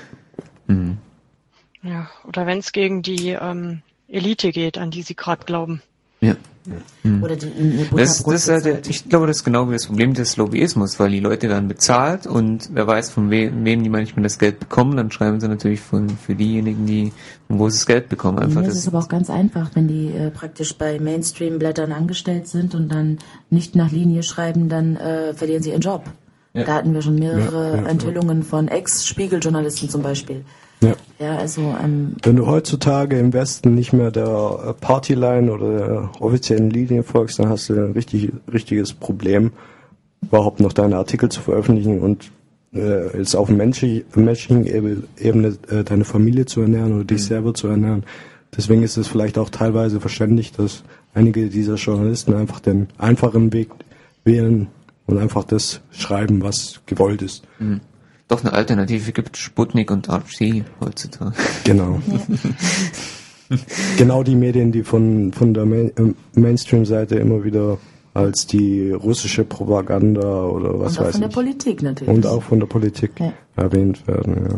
Ja, oder wenn es gegen die Elite geht, an die sie gerade glauben. Ja. Oder ich glaube, das ist genau wie das Problem des Lobbyismus, weil die Leute werden bezahlt und wer weiß, von wem die manchmal das Geld bekommen, dann schreiben sie natürlich für diejenigen, wo sie das Geld bekommen. Einfach das ist aber auch ganz einfach, wenn die praktisch bei Mainstream-Blättern angestellt sind und dann nicht nach Linie schreiben, dann verlieren sie ihren Job. Ja. Da hatten wir schon mehrere Enthüllungen von Ex-Spiegel-Journalisten zum Beispiel. Ja, also wenn du heutzutage im Westen nicht mehr der Partyline oder der offiziellen Linie folgst, dann hast du ein richtiges Problem, überhaupt noch deine Artikel zu veröffentlichen und jetzt auf menschlichen Ebene deine Familie zu ernähren oder dich selber zu ernähren. Deswegen ist es vielleicht auch teilweise verständlich, dass einige dieser Journalisten einfach den einfachen Weg wählen und einfach das schreiben, was gewollt ist. Doch eine Alternative gibt Sputnik und RT heutzutage. Genau. Genau die Medien, die von der Mainstream-Seite immer wieder als die russische Propaganda oder was weiß ich. Und auch von der Politik natürlich. Und auch von der Politik erwähnt werden,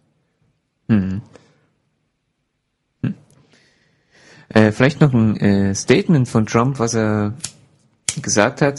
Vielleicht noch ein Statement von Trump, was er gesagt hat.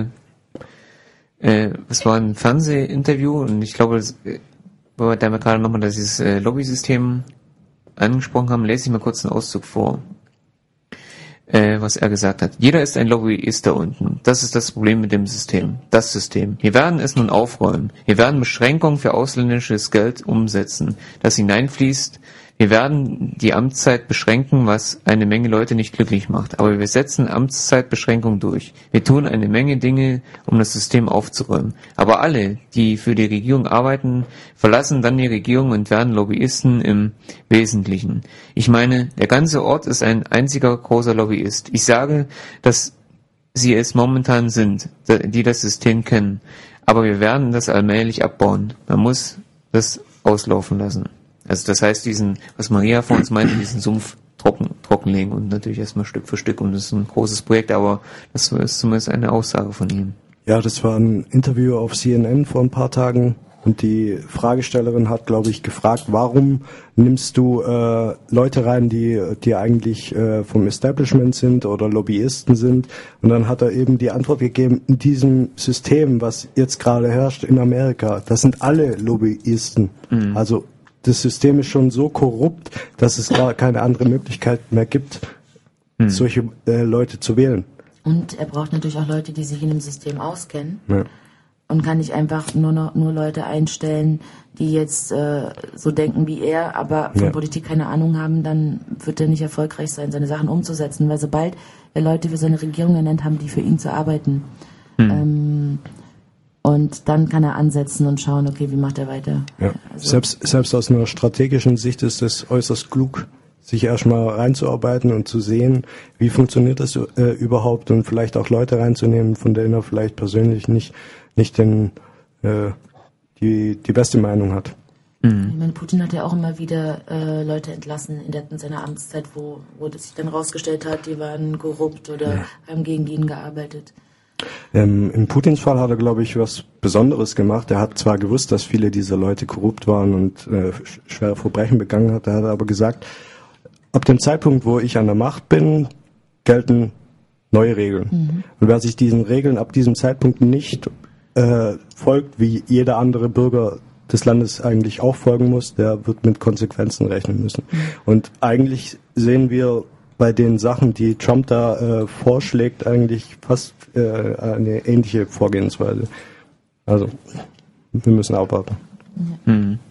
Es war ein Fernsehinterview und ich glaube, da wir gerade nochmal dieses Lobby-System angesprochen haben, lese ich mal kurz einen Auszug vor. was er gesagt hat. Jeder ist ein Lobbyist da unten. Das ist das Problem mit dem System. Das System. Wir werden es nun aufräumen. Wir werden Beschränkungen für ausländisches Geld umsetzen, das hineinfließt. Wir werden die Amtszeit beschränken, was eine Menge Leute nicht glücklich macht. Aber wir setzen Amtszeitbeschränkung durch. Wir tun eine Menge Dinge, um das System aufzuräumen. Aber alle, die für die Regierung arbeiten, verlassen dann die Regierung und werden Lobbyisten im Wesentlichen. Ich meine, der ganze Ort ist ein einziger großer Lobbyist. Ich sage, dass sie es momentan sind, die das System kennen. Aber wir werden das allmählich abbauen. Man muss das auslaufen lassen. Also das heißt, was Maria vor uns meinte, diesen Sumpf trockenlegen und natürlich erstmal Stück für Stück. Und das ist ein großes Projekt, aber das ist zumindest eine Aussage von ihm. Ja, das war ein Interview auf CNN vor ein paar Tagen und die Fragestellerin hat, glaube ich, gefragt, warum nimmst du Leute rein, die eigentlich vom Establishment sind oder Lobbyisten sind? Und dann hat er eben die Antwort gegeben, in diesem System, was jetzt gerade herrscht in Amerika, das sind alle Lobbyisten. Mhm. Also das System ist schon so korrupt, dass es gar keine andere Möglichkeit mehr gibt, solche Leute zu wählen. Und er braucht natürlich auch Leute, die sich in dem System auskennen. Ja. Und kann nicht einfach nur Leute einstellen, die jetzt so denken wie er, aber von Politik keine Ahnung haben, dann wird er nicht erfolgreich sein, seine Sachen umzusetzen. Weil sobald er Leute für seine Regierung ernennt haben, die für ihn zu arbeiten, und dann kann er ansetzen und schauen, okay, wie macht er weiter. Ja. Also selbst aus einer strategischen Sicht ist es äußerst klug, sich erstmal reinzuarbeiten und zu sehen, wie funktioniert das überhaupt und vielleicht auch Leute reinzunehmen, von denen er vielleicht persönlich nicht die beste Meinung hat. Ich meine, Putin hat ja auch immer wieder Leute entlassen in seiner Amtszeit, wo das sich dann rausgestellt hat, die waren korrupt oder haben gegen ihn gearbeitet. In Putins Fall hat er, glaube ich, was Besonderes gemacht. Er hat zwar gewusst, dass viele dieser Leute korrupt waren und schwere Verbrechen begangen hat, er hat aber gesagt, ab dem Zeitpunkt, wo ich an der Macht bin, gelten neue Regeln. Mhm. Und wer sich diesen Regeln ab diesem Zeitpunkt nicht folgt, wie jeder andere Bürger des Landes eigentlich auch folgen muss, der wird mit Konsequenzen rechnen müssen. Mhm. Und eigentlich sehen wir bei den Sachen, die Trump da vorschlägt, eigentlich fast eine ähnliche Vorgehensweise. Also, wir müssen abwarten. Ja. Mhm.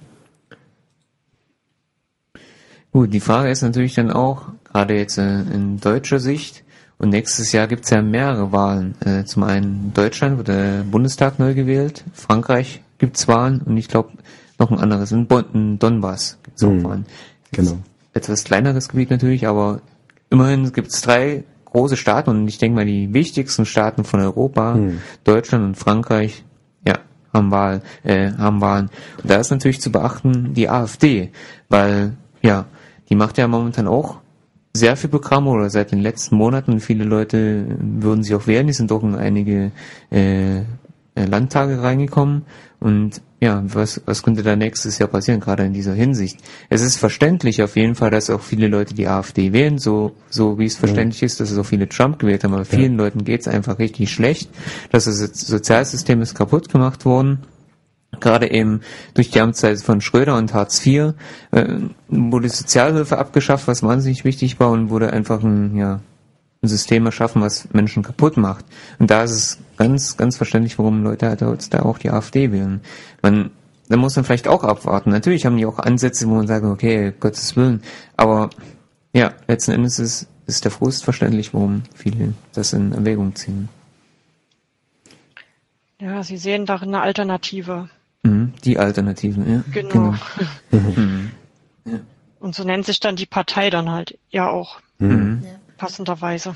Gut, die Frage ist natürlich dann auch, gerade jetzt in deutscher Sicht, und nächstes Jahr gibt es ja mehrere Wahlen. Zum einen in Deutschland wird der Bundestag neu gewählt, Frankreich gibt es Wahlen und ich glaube noch ein anderes, in Donbass gibt es auch Wahlen. Genau. Etwas kleineres Gebiet natürlich, aber immerhin gibt es 3 große Staaten und ich denke mal die wichtigsten Staaten von Europa, Deutschland und Frankreich, haben Wahlen. Und da ist natürlich zu beachten die AfD, weil die macht ja momentan auch sehr viel Programme oder seit den letzten Monaten und viele Leute würden sie auch wählen, die sind auch in einige Landtage reingekommen und was könnte da nächstes Jahr passieren, gerade in dieser Hinsicht? Es ist verständlich auf jeden Fall, dass auch viele Leute die AfD wählen, so wie es verständlich ist, dass es auch viele Trump gewählt haben, aber vielen Leuten geht es einfach richtig schlecht, das Sozialsystem ist kaputt gemacht worden. Gerade eben durch die Amtszeit von Schröder und Hartz IV wurde Sozialhilfe abgeschafft, was wahnsinnig wichtig war und wurde einfach ein System erschaffen, was Menschen kaputt macht. Und da ist es ganz, ganz verständlich, warum Leute halt da auch die AfD wählen. Da muss man vielleicht auch abwarten. Natürlich haben die auch Ansätze, wo man sagt, okay, Gottes Willen. Aber letzten Endes ist der Frust verständlich, warum viele das in Erwägung ziehen. Ja, sie sehen darin eine Alternative. Die Alternative, ja. Genau. Ja. Und so nennt sich dann die Partei dann halt auch passenderweise.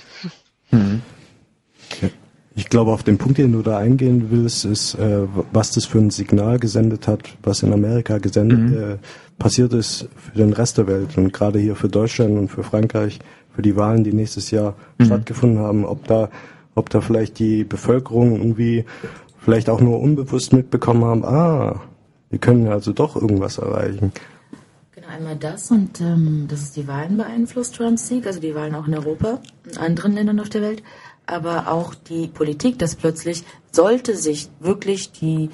Ich glaube, auf den Punkt, den du da eingehen willst, ist, was das für ein Signal gesendet hat, was in Amerika passiert ist für den Rest der Welt und gerade hier für Deutschland und für Frankreich, für die Wahlen, die nächstes Jahr stattgefunden haben, ob da vielleicht die Bevölkerung irgendwie vielleicht auch nur unbewusst mitbekommen haben, wir können also doch irgendwas erreichen. Genau, einmal das und dass es die Wahlen beeinflusst, Trumps Sieg, also die Wahlen auch in Europa, in anderen Ländern auf der Welt, aber auch die Politik, dass plötzlich sollte sich wirklich die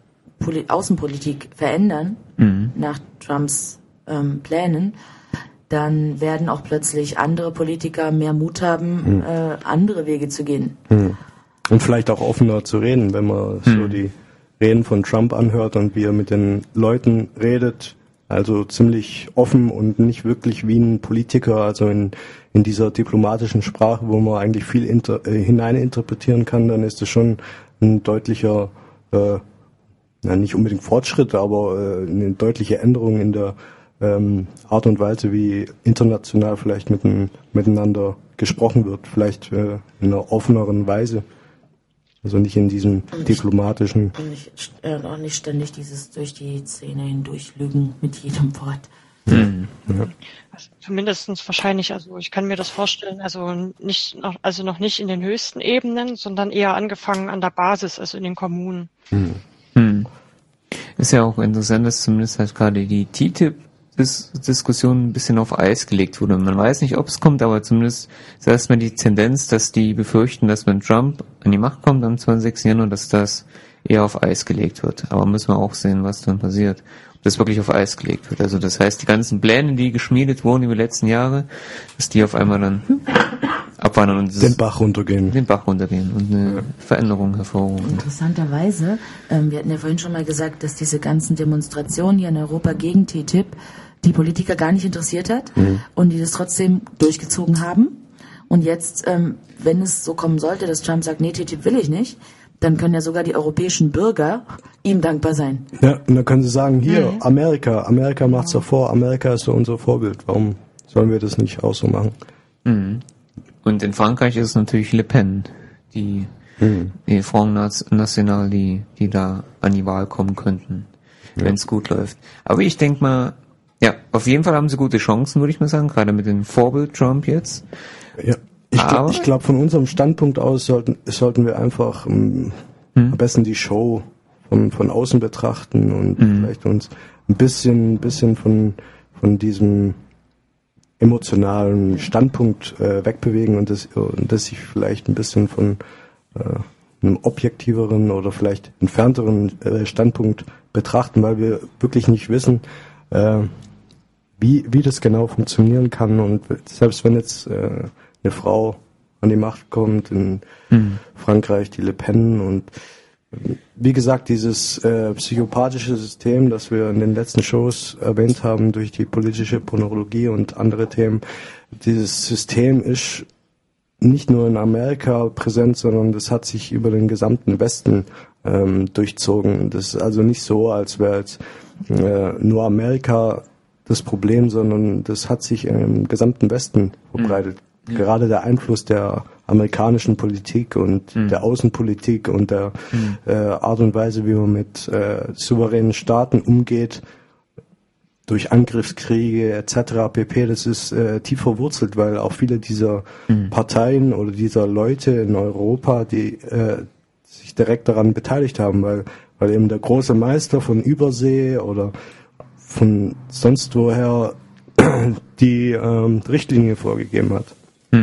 US-Außenpolitik verändern nach Trumps Plänen, dann werden auch plötzlich andere Politiker mehr Mut haben, andere Wege zu gehen. Und vielleicht auch offener zu reden, wenn man so die Reden von Trump anhört und wie er mit den Leuten redet, also ziemlich offen und nicht wirklich wie ein Politiker, also in dieser diplomatischen Sprache, wo man eigentlich viel hineininterpretieren kann, dann ist es schon ein deutlicher, nicht unbedingt Fortschritt, aber eine deutliche Änderung in der Art und Weise, wie international vielleicht miteinander gesprochen wird, vielleicht in einer offeneren Weise. Also nicht in diesem diplomatischen... Und auch nicht ständig dieses durch die Szene hindurch lügen mit jedem Wort. Ja. Also zumindest wahrscheinlich, also ich kann mir das vorstellen, also noch nicht in den höchsten Ebenen, sondern eher angefangen an der Basis, also in den Kommunen. Ist ja auch interessant, dass zumindest halt gerade die TTIP-Diskussion ein bisschen auf Eis gelegt wurde. Man weiß nicht, ob es kommt, aber zumindest ist erstmal die Tendenz, dass die befürchten, dass wenn Trump an die Macht kommt am 20. Januar, dass das eher auf Eis gelegt wird. Aber müssen wir auch sehen, was dann passiert. Ob das wirklich auf Eis gelegt wird. Also das heißt, die ganzen Pläne, die geschmiedet wurden über die letzten Jahre, dass die auf einmal dann abwandern und den Bach runtergehen und eine Veränderung hervorrufen. Interessanterweise, wir hatten ja vorhin schon mal gesagt, dass diese ganzen Demonstrationen hier in Europa gegen TTIP die Politiker gar nicht interessiert hat und die das trotzdem durchgezogen haben. Und jetzt, wenn es so kommen sollte, dass Trump sagt, nee, TTIP will ich nicht, dann können ja sogar die europäischen Bürger ihm dankbar sein. Ja, und dann können sie sagen, hier, Amerika macht's doch vor, Amerika ist so unser Vorbild. Warum sollen wir das nicht auch so machen? Und in Frankreich ist es natürlich Le Pen, die Front National, die da an die Wahl kommen könnten, wenn es gut läuft. Aber ich denke mal, ja, auf jeden Fall haben sie gute Chancen, würde ich mal sagen, gerade mit dem Vorbild Trump jetzt. Ja. Ich glaube, von unserem Standpunkt aus sollten wir einfach am besten die Show von außen betrachten und vielleicht uns ein bisschen von diesem emotionalen Standpunkt wegbewegen und das sich vielleicht ein bisschen von einem objektiveren oder vielleicht entfernteren Standpunkt betrachten, weil wir wirklich nicht wissen, wie das genau funktionieren kann. Und selbst wenn jetzt eine Frau an die Macht kommt in Frankreich, die Le Pen, und wie gesagt, dieses psychopathische System, das wir in den letzten Shows erwähnt haben, durch die politische Pornologie und andere Themen, dieses System ist nicht nur in Amerika präsent, sondern das hat sich über den gesamten Westen durchzogen. Das ist also nicht so, als wäre jetzt nur Amerika das Problem, sondern das hat sich im gesamten Westen verbreitet. Gerade der Einfluss der amerikanischen Politik und der Außenpolitik und der Art und Weise, wie man mit souveränen Staaten umgeht, durch Angriffskriege etc. pp., das ist tief verwurzelt, weil auch viele dieser Parteien oder dieser Leute in Europa, die sich direkt daran beteiligt haben, weil eben der große Meister von Übersee oder von sonst woher die Richtlinie vorgegeben hat.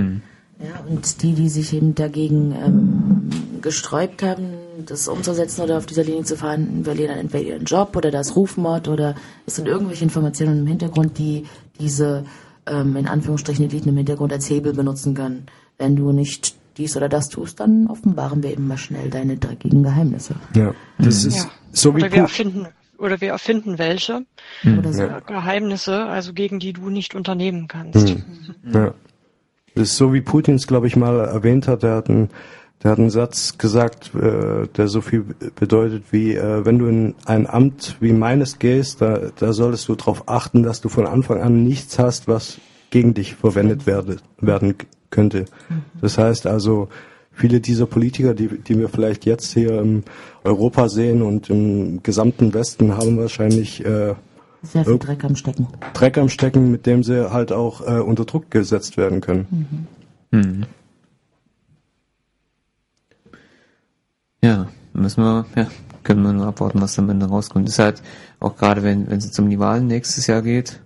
Ja, und die sich eben dagegen gesträubt haben, das umzusetzen oder auf dieser Linie zu fahren, verlieren dann entweder ihren Job oder das Rufmord oder es sind irgendwelche Informationen im Hintergrund, die diese in Anführungsstrichen Eliten im Hintergrund als Hebel benutzen können. Wenn du nicht dies oder das tust, dann offenbaren wir eben mal schnell deine dreckigen Geheimnisse. Ja, das ist so wie wir erfinden welche oder so. Geheimnisse, also gegen die du nicht unternehmen kannst. Ja. Das ist so, wie Putin es, glaube ich, mal erwähnt hat. Der hat einen Satz gesagt, der so viel bedeutet wie, wenn du in ein Amt wie meines gehst, da solltest du darauf achten, dass du von Anfang an nichts hast, was gegen dich verwendet werden könnte. Das heißt also, viele dieser Politiker, die wir vielleicht jetzt hier in Europa sehen und im gesamten Westen, haben wahrscheinlich sehr viel Dreck am Stecken. Dreck am Stecken, mit dem sie halt auch unter Druck gesetzt werden können. Ja, können wir nur abwarten, was am Ende rauskommt. Das ist halt auch gerade, wenn es jetzt um die Wahlen nächstes Jahr geht.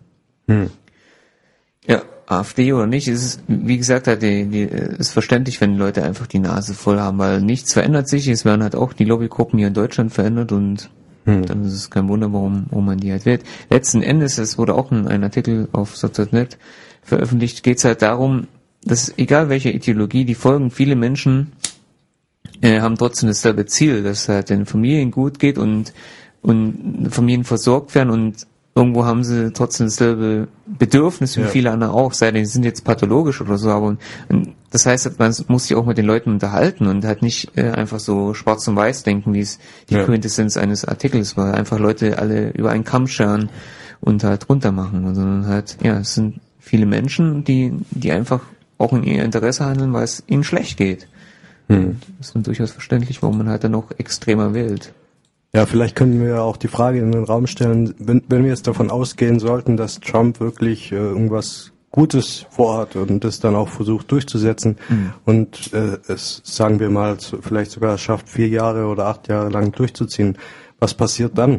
Ja, AfD oder nicht, ist es, wie gesagt, halt ist verständlich, wenn die Leute einfach die Nase voll haben, weil nichts verändert sich. Es werden halt auch die Lobbygruppen hier in Deutschland verändert und Dann ist es kein Wunder, warum man die halt wählt. Letzten Endes, es wurde auch ein Artikel auf Software.net veröffentlicht, geht es halt darum, dass egal welcher Ideologie die folgen, viele Menschen haben trotzdem dasselbe Ziel, dass halt den Familien gut geht und Familien versorgt werden und irgendwo haben sie trotzdem dasselbe Bedürfnis wie viele andere auch, sei denn sie sind jetzt pathologisch oder so, aber und das heißt, man muss sich auch mit den Leuten unterhalten und halt nicht einfach so schwarz und weiß denken, wie es die Quintessenz eines Artikels war, einfach Leute alle über einen Kamm scheren und halt runter machen, sondern halt, es sind viele Menschen, die einfach auch in ihr Interesse handeln, weil es ihnen schlecht geht. Das ist dann durchaus verständlich, warum man halt dann auch extremer wählt. Ja, vielleicht können wir auch die Frage in den Raum stellen, wenn wir jetzt davon ausgehen sollten, dass Trump wirklich irgendwas Gutes vorhat und das dann auch versucht durchzusetzen und es, sagen wir mal, vielleicht sogar schafft, 4 Jahre oder 8 Jahre lang durchzuziehen, was passiert dann?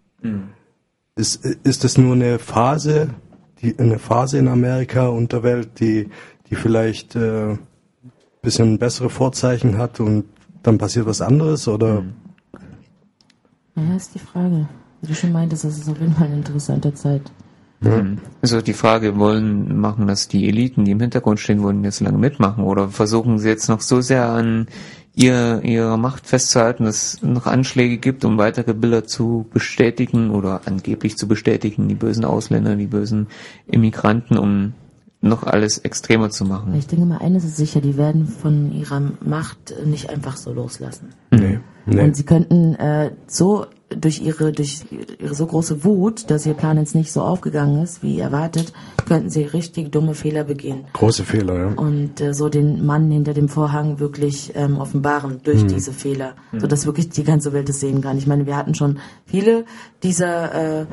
Ist das nur eine Phase in Amerika und der Welt, die vielleicht bisschen bessere Vorzeichen hat und dann passiert was anderes, oder? Ja, ist die Frage. Wie du schon meintest, das ist auf jeden Fall eine interessante Zeit. Also die Frage, machen das die Eliten, die im Hintergrund stehen, wollen jetzt lange mitmachen oder versuchen sie jetzt noch so sehr an ihrer Macht festzuhalten, dass es noch Anschläge gibt, um weitere Bilder zu bestätigen oder angeblich zu bestätigen, die bösen Ausländer, die bösen Immigranten, um noch alles extremer zu machen. Ich denke mal, eines ist sicher, die werden von ihrer Macht nicht einfach so loslassen. Nee. Und sie könnten so durch ihre so große Wut, dass ihr Plan jetzt nicht so aufgegangen ist, wie erwartet, könnten sie richtig dumme Fehler begehen. Große Fehler, ja. Und so den Mann hinter dem Vorhang wirklich offenbaren durch diese Fehler, sodass wirklich die ganze Welt es sehen kann. Ich meine, wir hatten schon viele dieser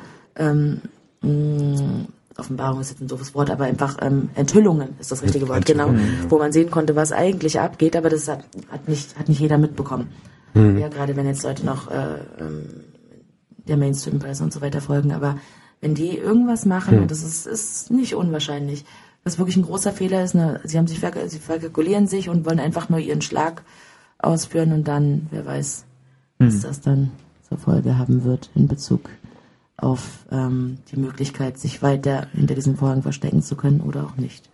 Offenbarung ist jetzt ein doofes Wort, aber einfach Enthüllungen ist das richtige Wort, genau, wo man sehen konnte, was eigentlich abgeht, aber das hat nicht jeder mitbekommen. Ja, gerade wenn jetzt Leute noch der Mainstream-Presse und so weiter folgen, aber wenn die irgendwas machen, und das ist nicht unwahrscheinlich, was wirklich ein großer Fehler ist, sie verkalkulieren sich und wollen einfach nur ihren Schlag ausführen und dann, wer weiß, was das dann zur Folge haben wird in Bezug auf die Möglichkeit, sich weiter hinter diesem Vorhang verstecken zu können oder auch nicht.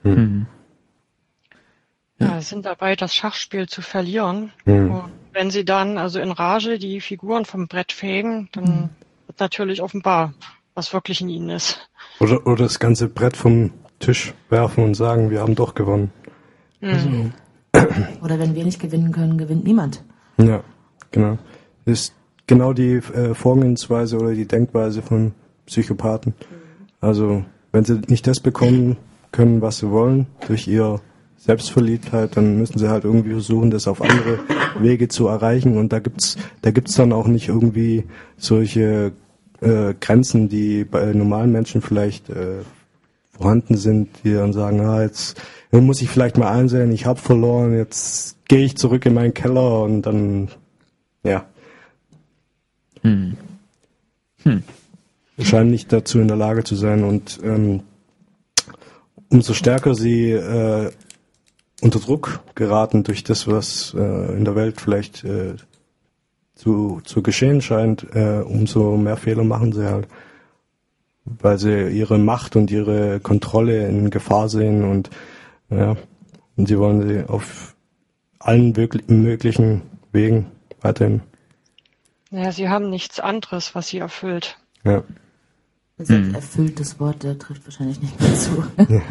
Ja, sind dabei, das Schachspiel zu verlieren. Und wenn sie dann also in Rage die Figuren vom Brett fegen, dann wird natürlich offenbar, was wirklich in ihnen ist. Oder das ganze Brett vom Tisch werfen und sagen, wir haben doch gewonnen. Also. Oder wenn wir nicht gewinnen können, gewinnt niemand. Ja, genau. Das ist genau die Vorgehensweise oder die Denkweise von Psychopathen. Also, wenn sie nicht das bekommen können, was sie wollen, durch ihre Selbstverliebtheit, dann müssen sie halt irgendwie versuchen, das auf andere Wege zu erreichen. Und da gibt's dann auch nicht irgendwie solche Grenzen, die bei normalen Menschen vielleicht vorhanden sind, die dann sagen, jetzt muss ich vielleicht mal einsehen, ich habe verloren, jetzt gehe ich zurück in meinen Keller und dann, ja. Scheinen nicht dazu in der Lage zu sein und umso stärker sie unter Druck geraten durch das, was in der Welt vielleicht zu geschehen scheint, umso mehr Fehler machen sie halt, weil sie ihre Macht und ihre Kontrolle in Gefahr sehen und sie wollen sie auf allen möglichen Wegen weiterhin. Ja, sie haben nichts anderes, was sie erfüllt. Ja. Erfülltes Wort, der trifft wahrscheinlich nicht mehr zu.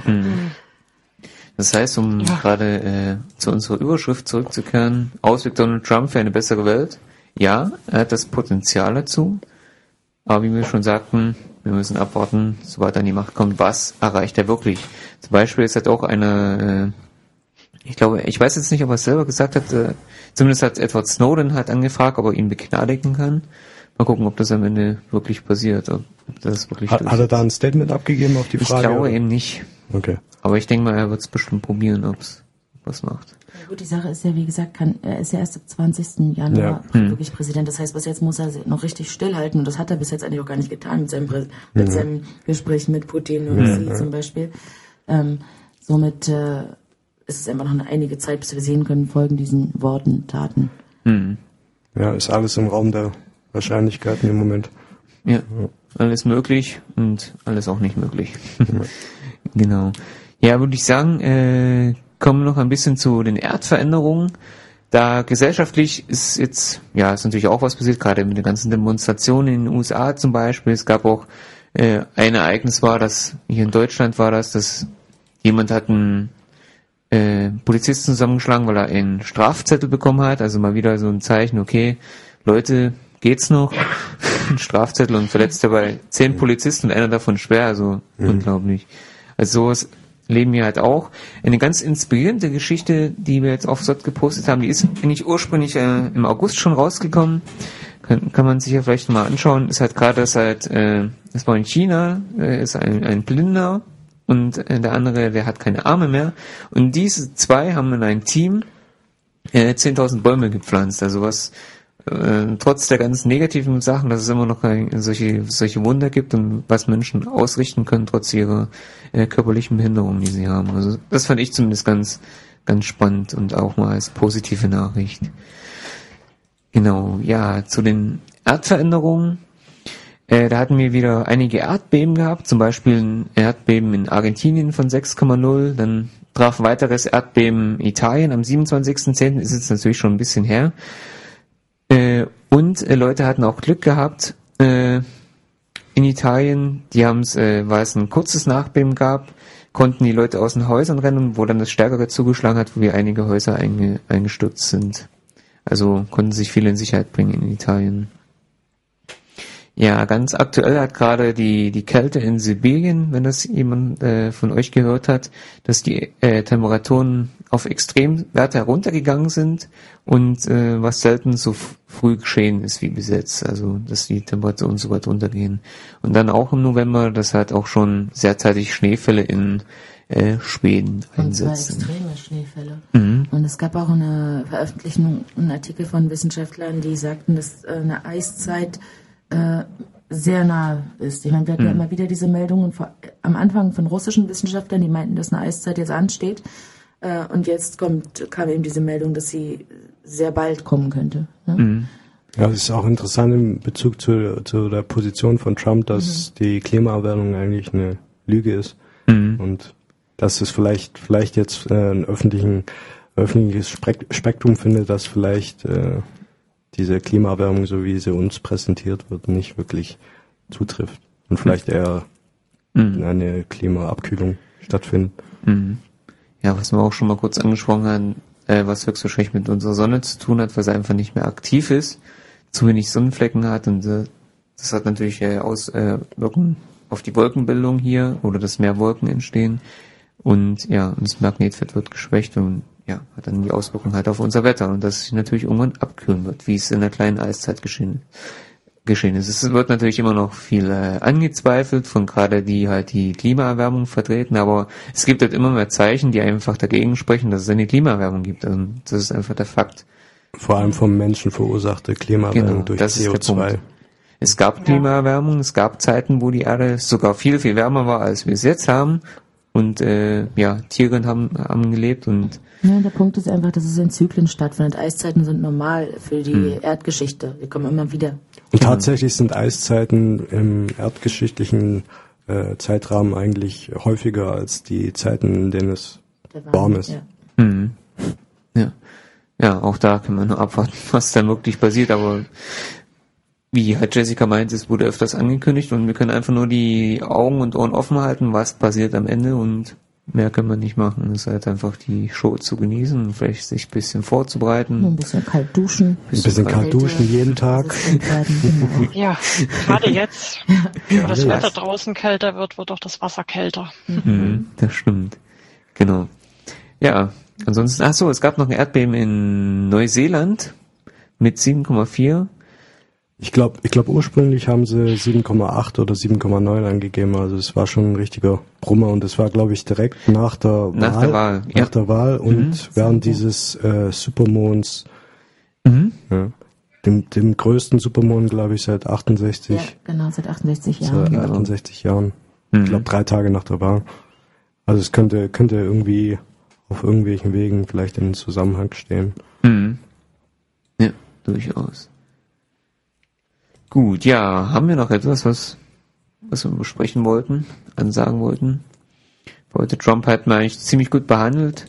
Das heißt, um gerade zu unserer Überschrift zurückzukehren, Ausweg Donald Trump für eine bessere Welt. Ja, er hat das Potenzial dazu. Aber wie wir schon sagten, wir müssen abwarten, sobald er an die Macht kommt, was erreicht er wirklich. Zum Beispiel ist halt auch ich weiß jetzt nicht, ob er es selber gesagt hat, zumindest hat Edward Snowden halt angefragt, ob er ihn begnadigen kann. Mal gucken, ob das am Ende wirklich passiert. Ob das wirklich hat er da ein Statement abgegeben auf die Frage? Ich glaube eben nicht. Okay. Aber ich denke mal, er wird es bestimmt probieren, ob es was macht. Ja, gut, die Sache ist ja, wie gesagt, er ist ja erst ab 20. Januar wirklich Präsident. Das heißt, bis jetzt muss er noch richtig stillhalten und das hat er bis jetzt eigentlich auch gar nicht getan mit seinem Gespräch mit Putin und Xi zum Beispiel. Somit ist es einfach noch einige Zeit, bis wir sehen können, folgen diesen Worten, Taten. Ja, ist alles im Raum der Wahrscheinlichkeiten im Moment. Ja, alles möglich und alles auch nicht möglich. Genau. Ja, würde ich sagen, kommen wir noch ein bisschen zu den Erdveränderungen. Da gesellschaftlich ist jetzt, ja, ist natürlich auch was passiert, gerade mit den ganzen Demonstrationen in den USA zum Beispiel. Es gab auch ein Ereignis war, dass hier in Deutschland war dass jemand hat einen Polizisten zusammengeschlagen, weil er einen Strafzettel bekommen hat. Also mal wieder so ein Zeichen, okay, Leute, geht's noch? Ein Strafzettel und verletzt dabei 10 Polizisten und einer davon schwer, also unglaublich. Also sowas leben wir halt auch. Eine ganz inspirierende Geschichte, die wir jetzt auf SOT gepostet haben, die ist eigentlich ursprünglich im August schon rausgekommen. Kann man sich ja vielleicht mal anschauen. Ist halt gerade, das war in China, ist ein Blinder und der andere, der hat keine Arme mehr. Und diese zwei haben in einem Team 10.000 Bäume gepflanzt. Also was trotz der ganzen negativen Sachen, dass es immer noch solche Wunder gibt und was Menschen ausrichten können, trotz ihrer körperlichen Behinderung, die sie haben. Also das fand ich zumindest ganz, ganz spannend und auch mal als positive Nachricht. Genau, ja, zu den Erdveränderungen. Da hatten wir wieder einige Erdbeben gehabt, zum Beispiel ein Erdbeben in Argentinien von 6,0, dann traf ein weiteres Erdbeben Italien am 27.10., ist jetzt natürlich schon ein bisschen her. Und Leute hatten auch Glück gehabt in Italien, die haben es, weil es ein kurzes Nachbeben gab, konnten die Leute aus den Häusern rennen, wo dann das Stärkere zugeschlagen hat, wo wir einige Häuser eingestürzt sind. Also konnten sich viele in Sicherheit bringen in Italien. Ja, ganz aktuell hat gerade die Kälte in Sibirien, wenn das jemand von euch gehört hat, dass die Temperaturen auf Extremwerte heruntergegangen sind und was selten so früh geschehen ist wie bis jetzt. Also, dass die Temperaturen so weit runtergehen. Und dann auch im November, dass halt auch schon sehr zeitig Schneefälle in Schweden einsetzen. Und zwar extreme Schneefälle. Und es gab auch eine Veröffentlichung, einen Artikel von Wissenschaftlern, die sagten, dass eine Eiszeit sehr nah ist. Ich meine, wir hatten ja immer wieder diese Meldungen am Anfang von russischen Wissenschaftlern, die meinten, dass eine Eiszeit jetzt ansteht. Und jetzt kam eben diese Meldung, dass sie sehr bald kommen könnte. Ne? Ja, es ist auch interessant in Bezug zu der Position von Trump, dass die Klimaerwärmung eigentlich eine Lüge ist. Und dass es vielleicht jetzt ein öffentliches Spektrum findet, dass vielleicht diese Klimaerwärmung, so wie sie uns präsentiert wird, nicht wirklich zutrifft und vielleicht eher eine Klimaabkühlung stattfindet. Ja, was wir auch schon mal kurz angesprochen haben, was höchstwahrscheinlich mit unserer Sonne zu tun hat, weil sie einfach nicht mehr aktiv ist, zu wenig Sonnenflecken hat und das hat natürlich Auswirkungen auf die Wolkenbildung hier oder dass mehr Wolken entstehen und ja, und das Magnetfeld wird geschwächt und ja, hat dann die Auswirkung halt auf unser Wetter und dass es sich natürlich irgendwann abkühlen wird, wie es in der kleinen Eiszeit geschehen ist. Es wird natürlich immer noch viel angezweifelt von gerade die halt die Klimaerwärmung vertreten, aber es gibt halt immer mehr Zeichen, die einfach dagegen sprechen, dass es eine Klimaerwärmung gibt. Also das ist einfach der Fakt. Vor allem vom Menschen verursachte Klimaerwärmung durch das CO2. Ist der Punkt. Es gab Klimaerwärmung, es gab Zeiten, wo die Erde sogar viel, viel wärmer war, als wir es jetzt haben. Und Tiere haben gelebt und ja, der Punkt ist einfach, dass es in Zyklen stattfindet. Eiszeiten sind normal für die Erdgeschichte. Die kommen immer wieder. Und tatsächlich sind Eiszeiten im erdgeschichtlichen Zeitrahmen eigentlich häufiger als die Zeiten, in denen es warm ist. Ja. Ja, auch da kann man nur abwarten, was dann wirklich passiert, aber wie halt Jessica meint, es wurde öfters angekündigt und wir können einfach nur die Augen und Ohren offen halten, was passiert am Ende und mehr können wir nicht machen. Es ist halt einfach die Show zu genießen und vielleicht sich ein bisschen vorzubereiten. Ein bisschen kalt duschen. Ein bisschen kalt duschen jeden Tag. Ja, gerade jetzt, wo das Wetter draußen kälter wird auch das Wasser kälter. Das stimmt. Genau. Ja, ansonsten, es gab noch ein Erdbeben in Neuseeland mit 7,4. Ich glaube, ursprünglich haben sie 7,8 oder 7,9 angegeben. Also es war schon ein richtiger Brummer und es war, glaube ich, direkt nach der Wahl und während dieses Supermonds, dem größten Supermond, glaube ich, seit 68. Ja, genau, seit 68 Jahren. Seit 68 Jahren. Ich glaube, 3 Tage nach der Wahl. Also es könnte irgendwie auf irgendwelchen Wegen vielleicht in Zusammenhang stehen. Ja, durchaus. Gut, ja, haben wir noch etwas, was wir besprechen wollten, ansagen wollten? Heute Trump hat man eigentlich ziemlich gut behandelt.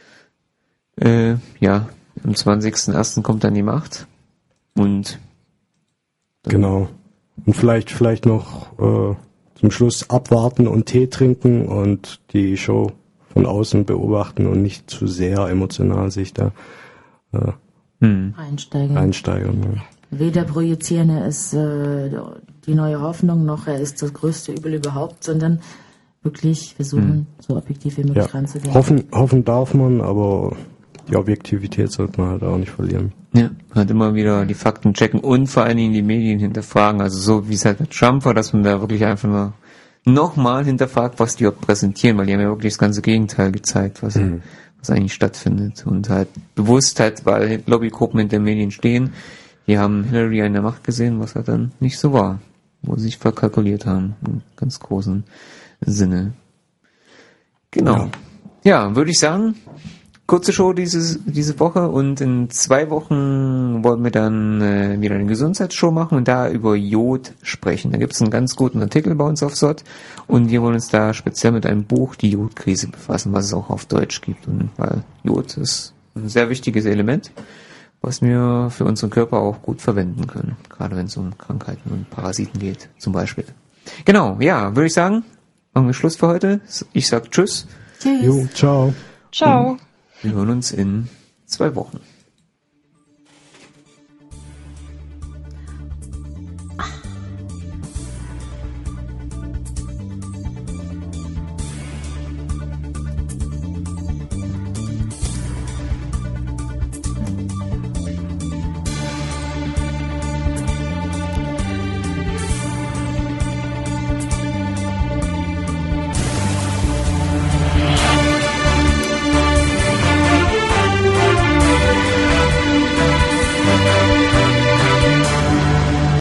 Ja, am 20.01. kommt dann die Macht. Und genau. Und vielleicht noch zum Schluss abwarten und Tee trinken und die Show von außen beobachten und nicht zu sehr emotional sich da einsteigern. Ja. Weder projizieren, er ist die neue Hoffnung, noch er ist das größte Übel überhaupt, sondern wirklich versuchen, so objektiv wie möglich ranzugehen. Hoffen darf man, aber die Objektivität sollte man halt auch nicht verlieren. Ja, halt immer wieder die Fakten checken und vor allen Dingen die Medien hinterfragen. Also so wie es halt mit Trump war, dass man da wirklich einfach nur nochmal hinterfragt, was die überhaupt präsentieren, weil die haben ja wirklich das ganze Gegenteil gezeigt, was eigentlich stattfindet. Und halt bewusst halt, weil Lobbygruppen hinter den Medien stehen, die haben Hillary an der Macht gesehen, was halt dann nicht so war, wo sie sich verkalkuliert haben, im ganz großen Sinne. Genau. Ja, würde ich sagen, kurze Show diese Woche, und in 2 Wochen wollen wir dann wieder eine Gesundheitsshow machen und da über Jod sprechen. Da gibt es einen ganz guten Artikel bei uns auf SOT und wir wollen uns da speziell mit einem Buch, die Jodkrise, befassen, was es auch auf Deutsch gibt. Und weil Jod ist ein sehr wichtiges Element, was wir für unseren Körper auch gut verwenden können, gerade wenn es um Krankheiten und Parasiten geht, zum Beispiel. Genau, ja, würde ich sagen, machen wir Schluss für heute. Ich sag Tschüss. Tschüss. Jo, ciao. Ciao. Wir hören uns in 2 Wochen.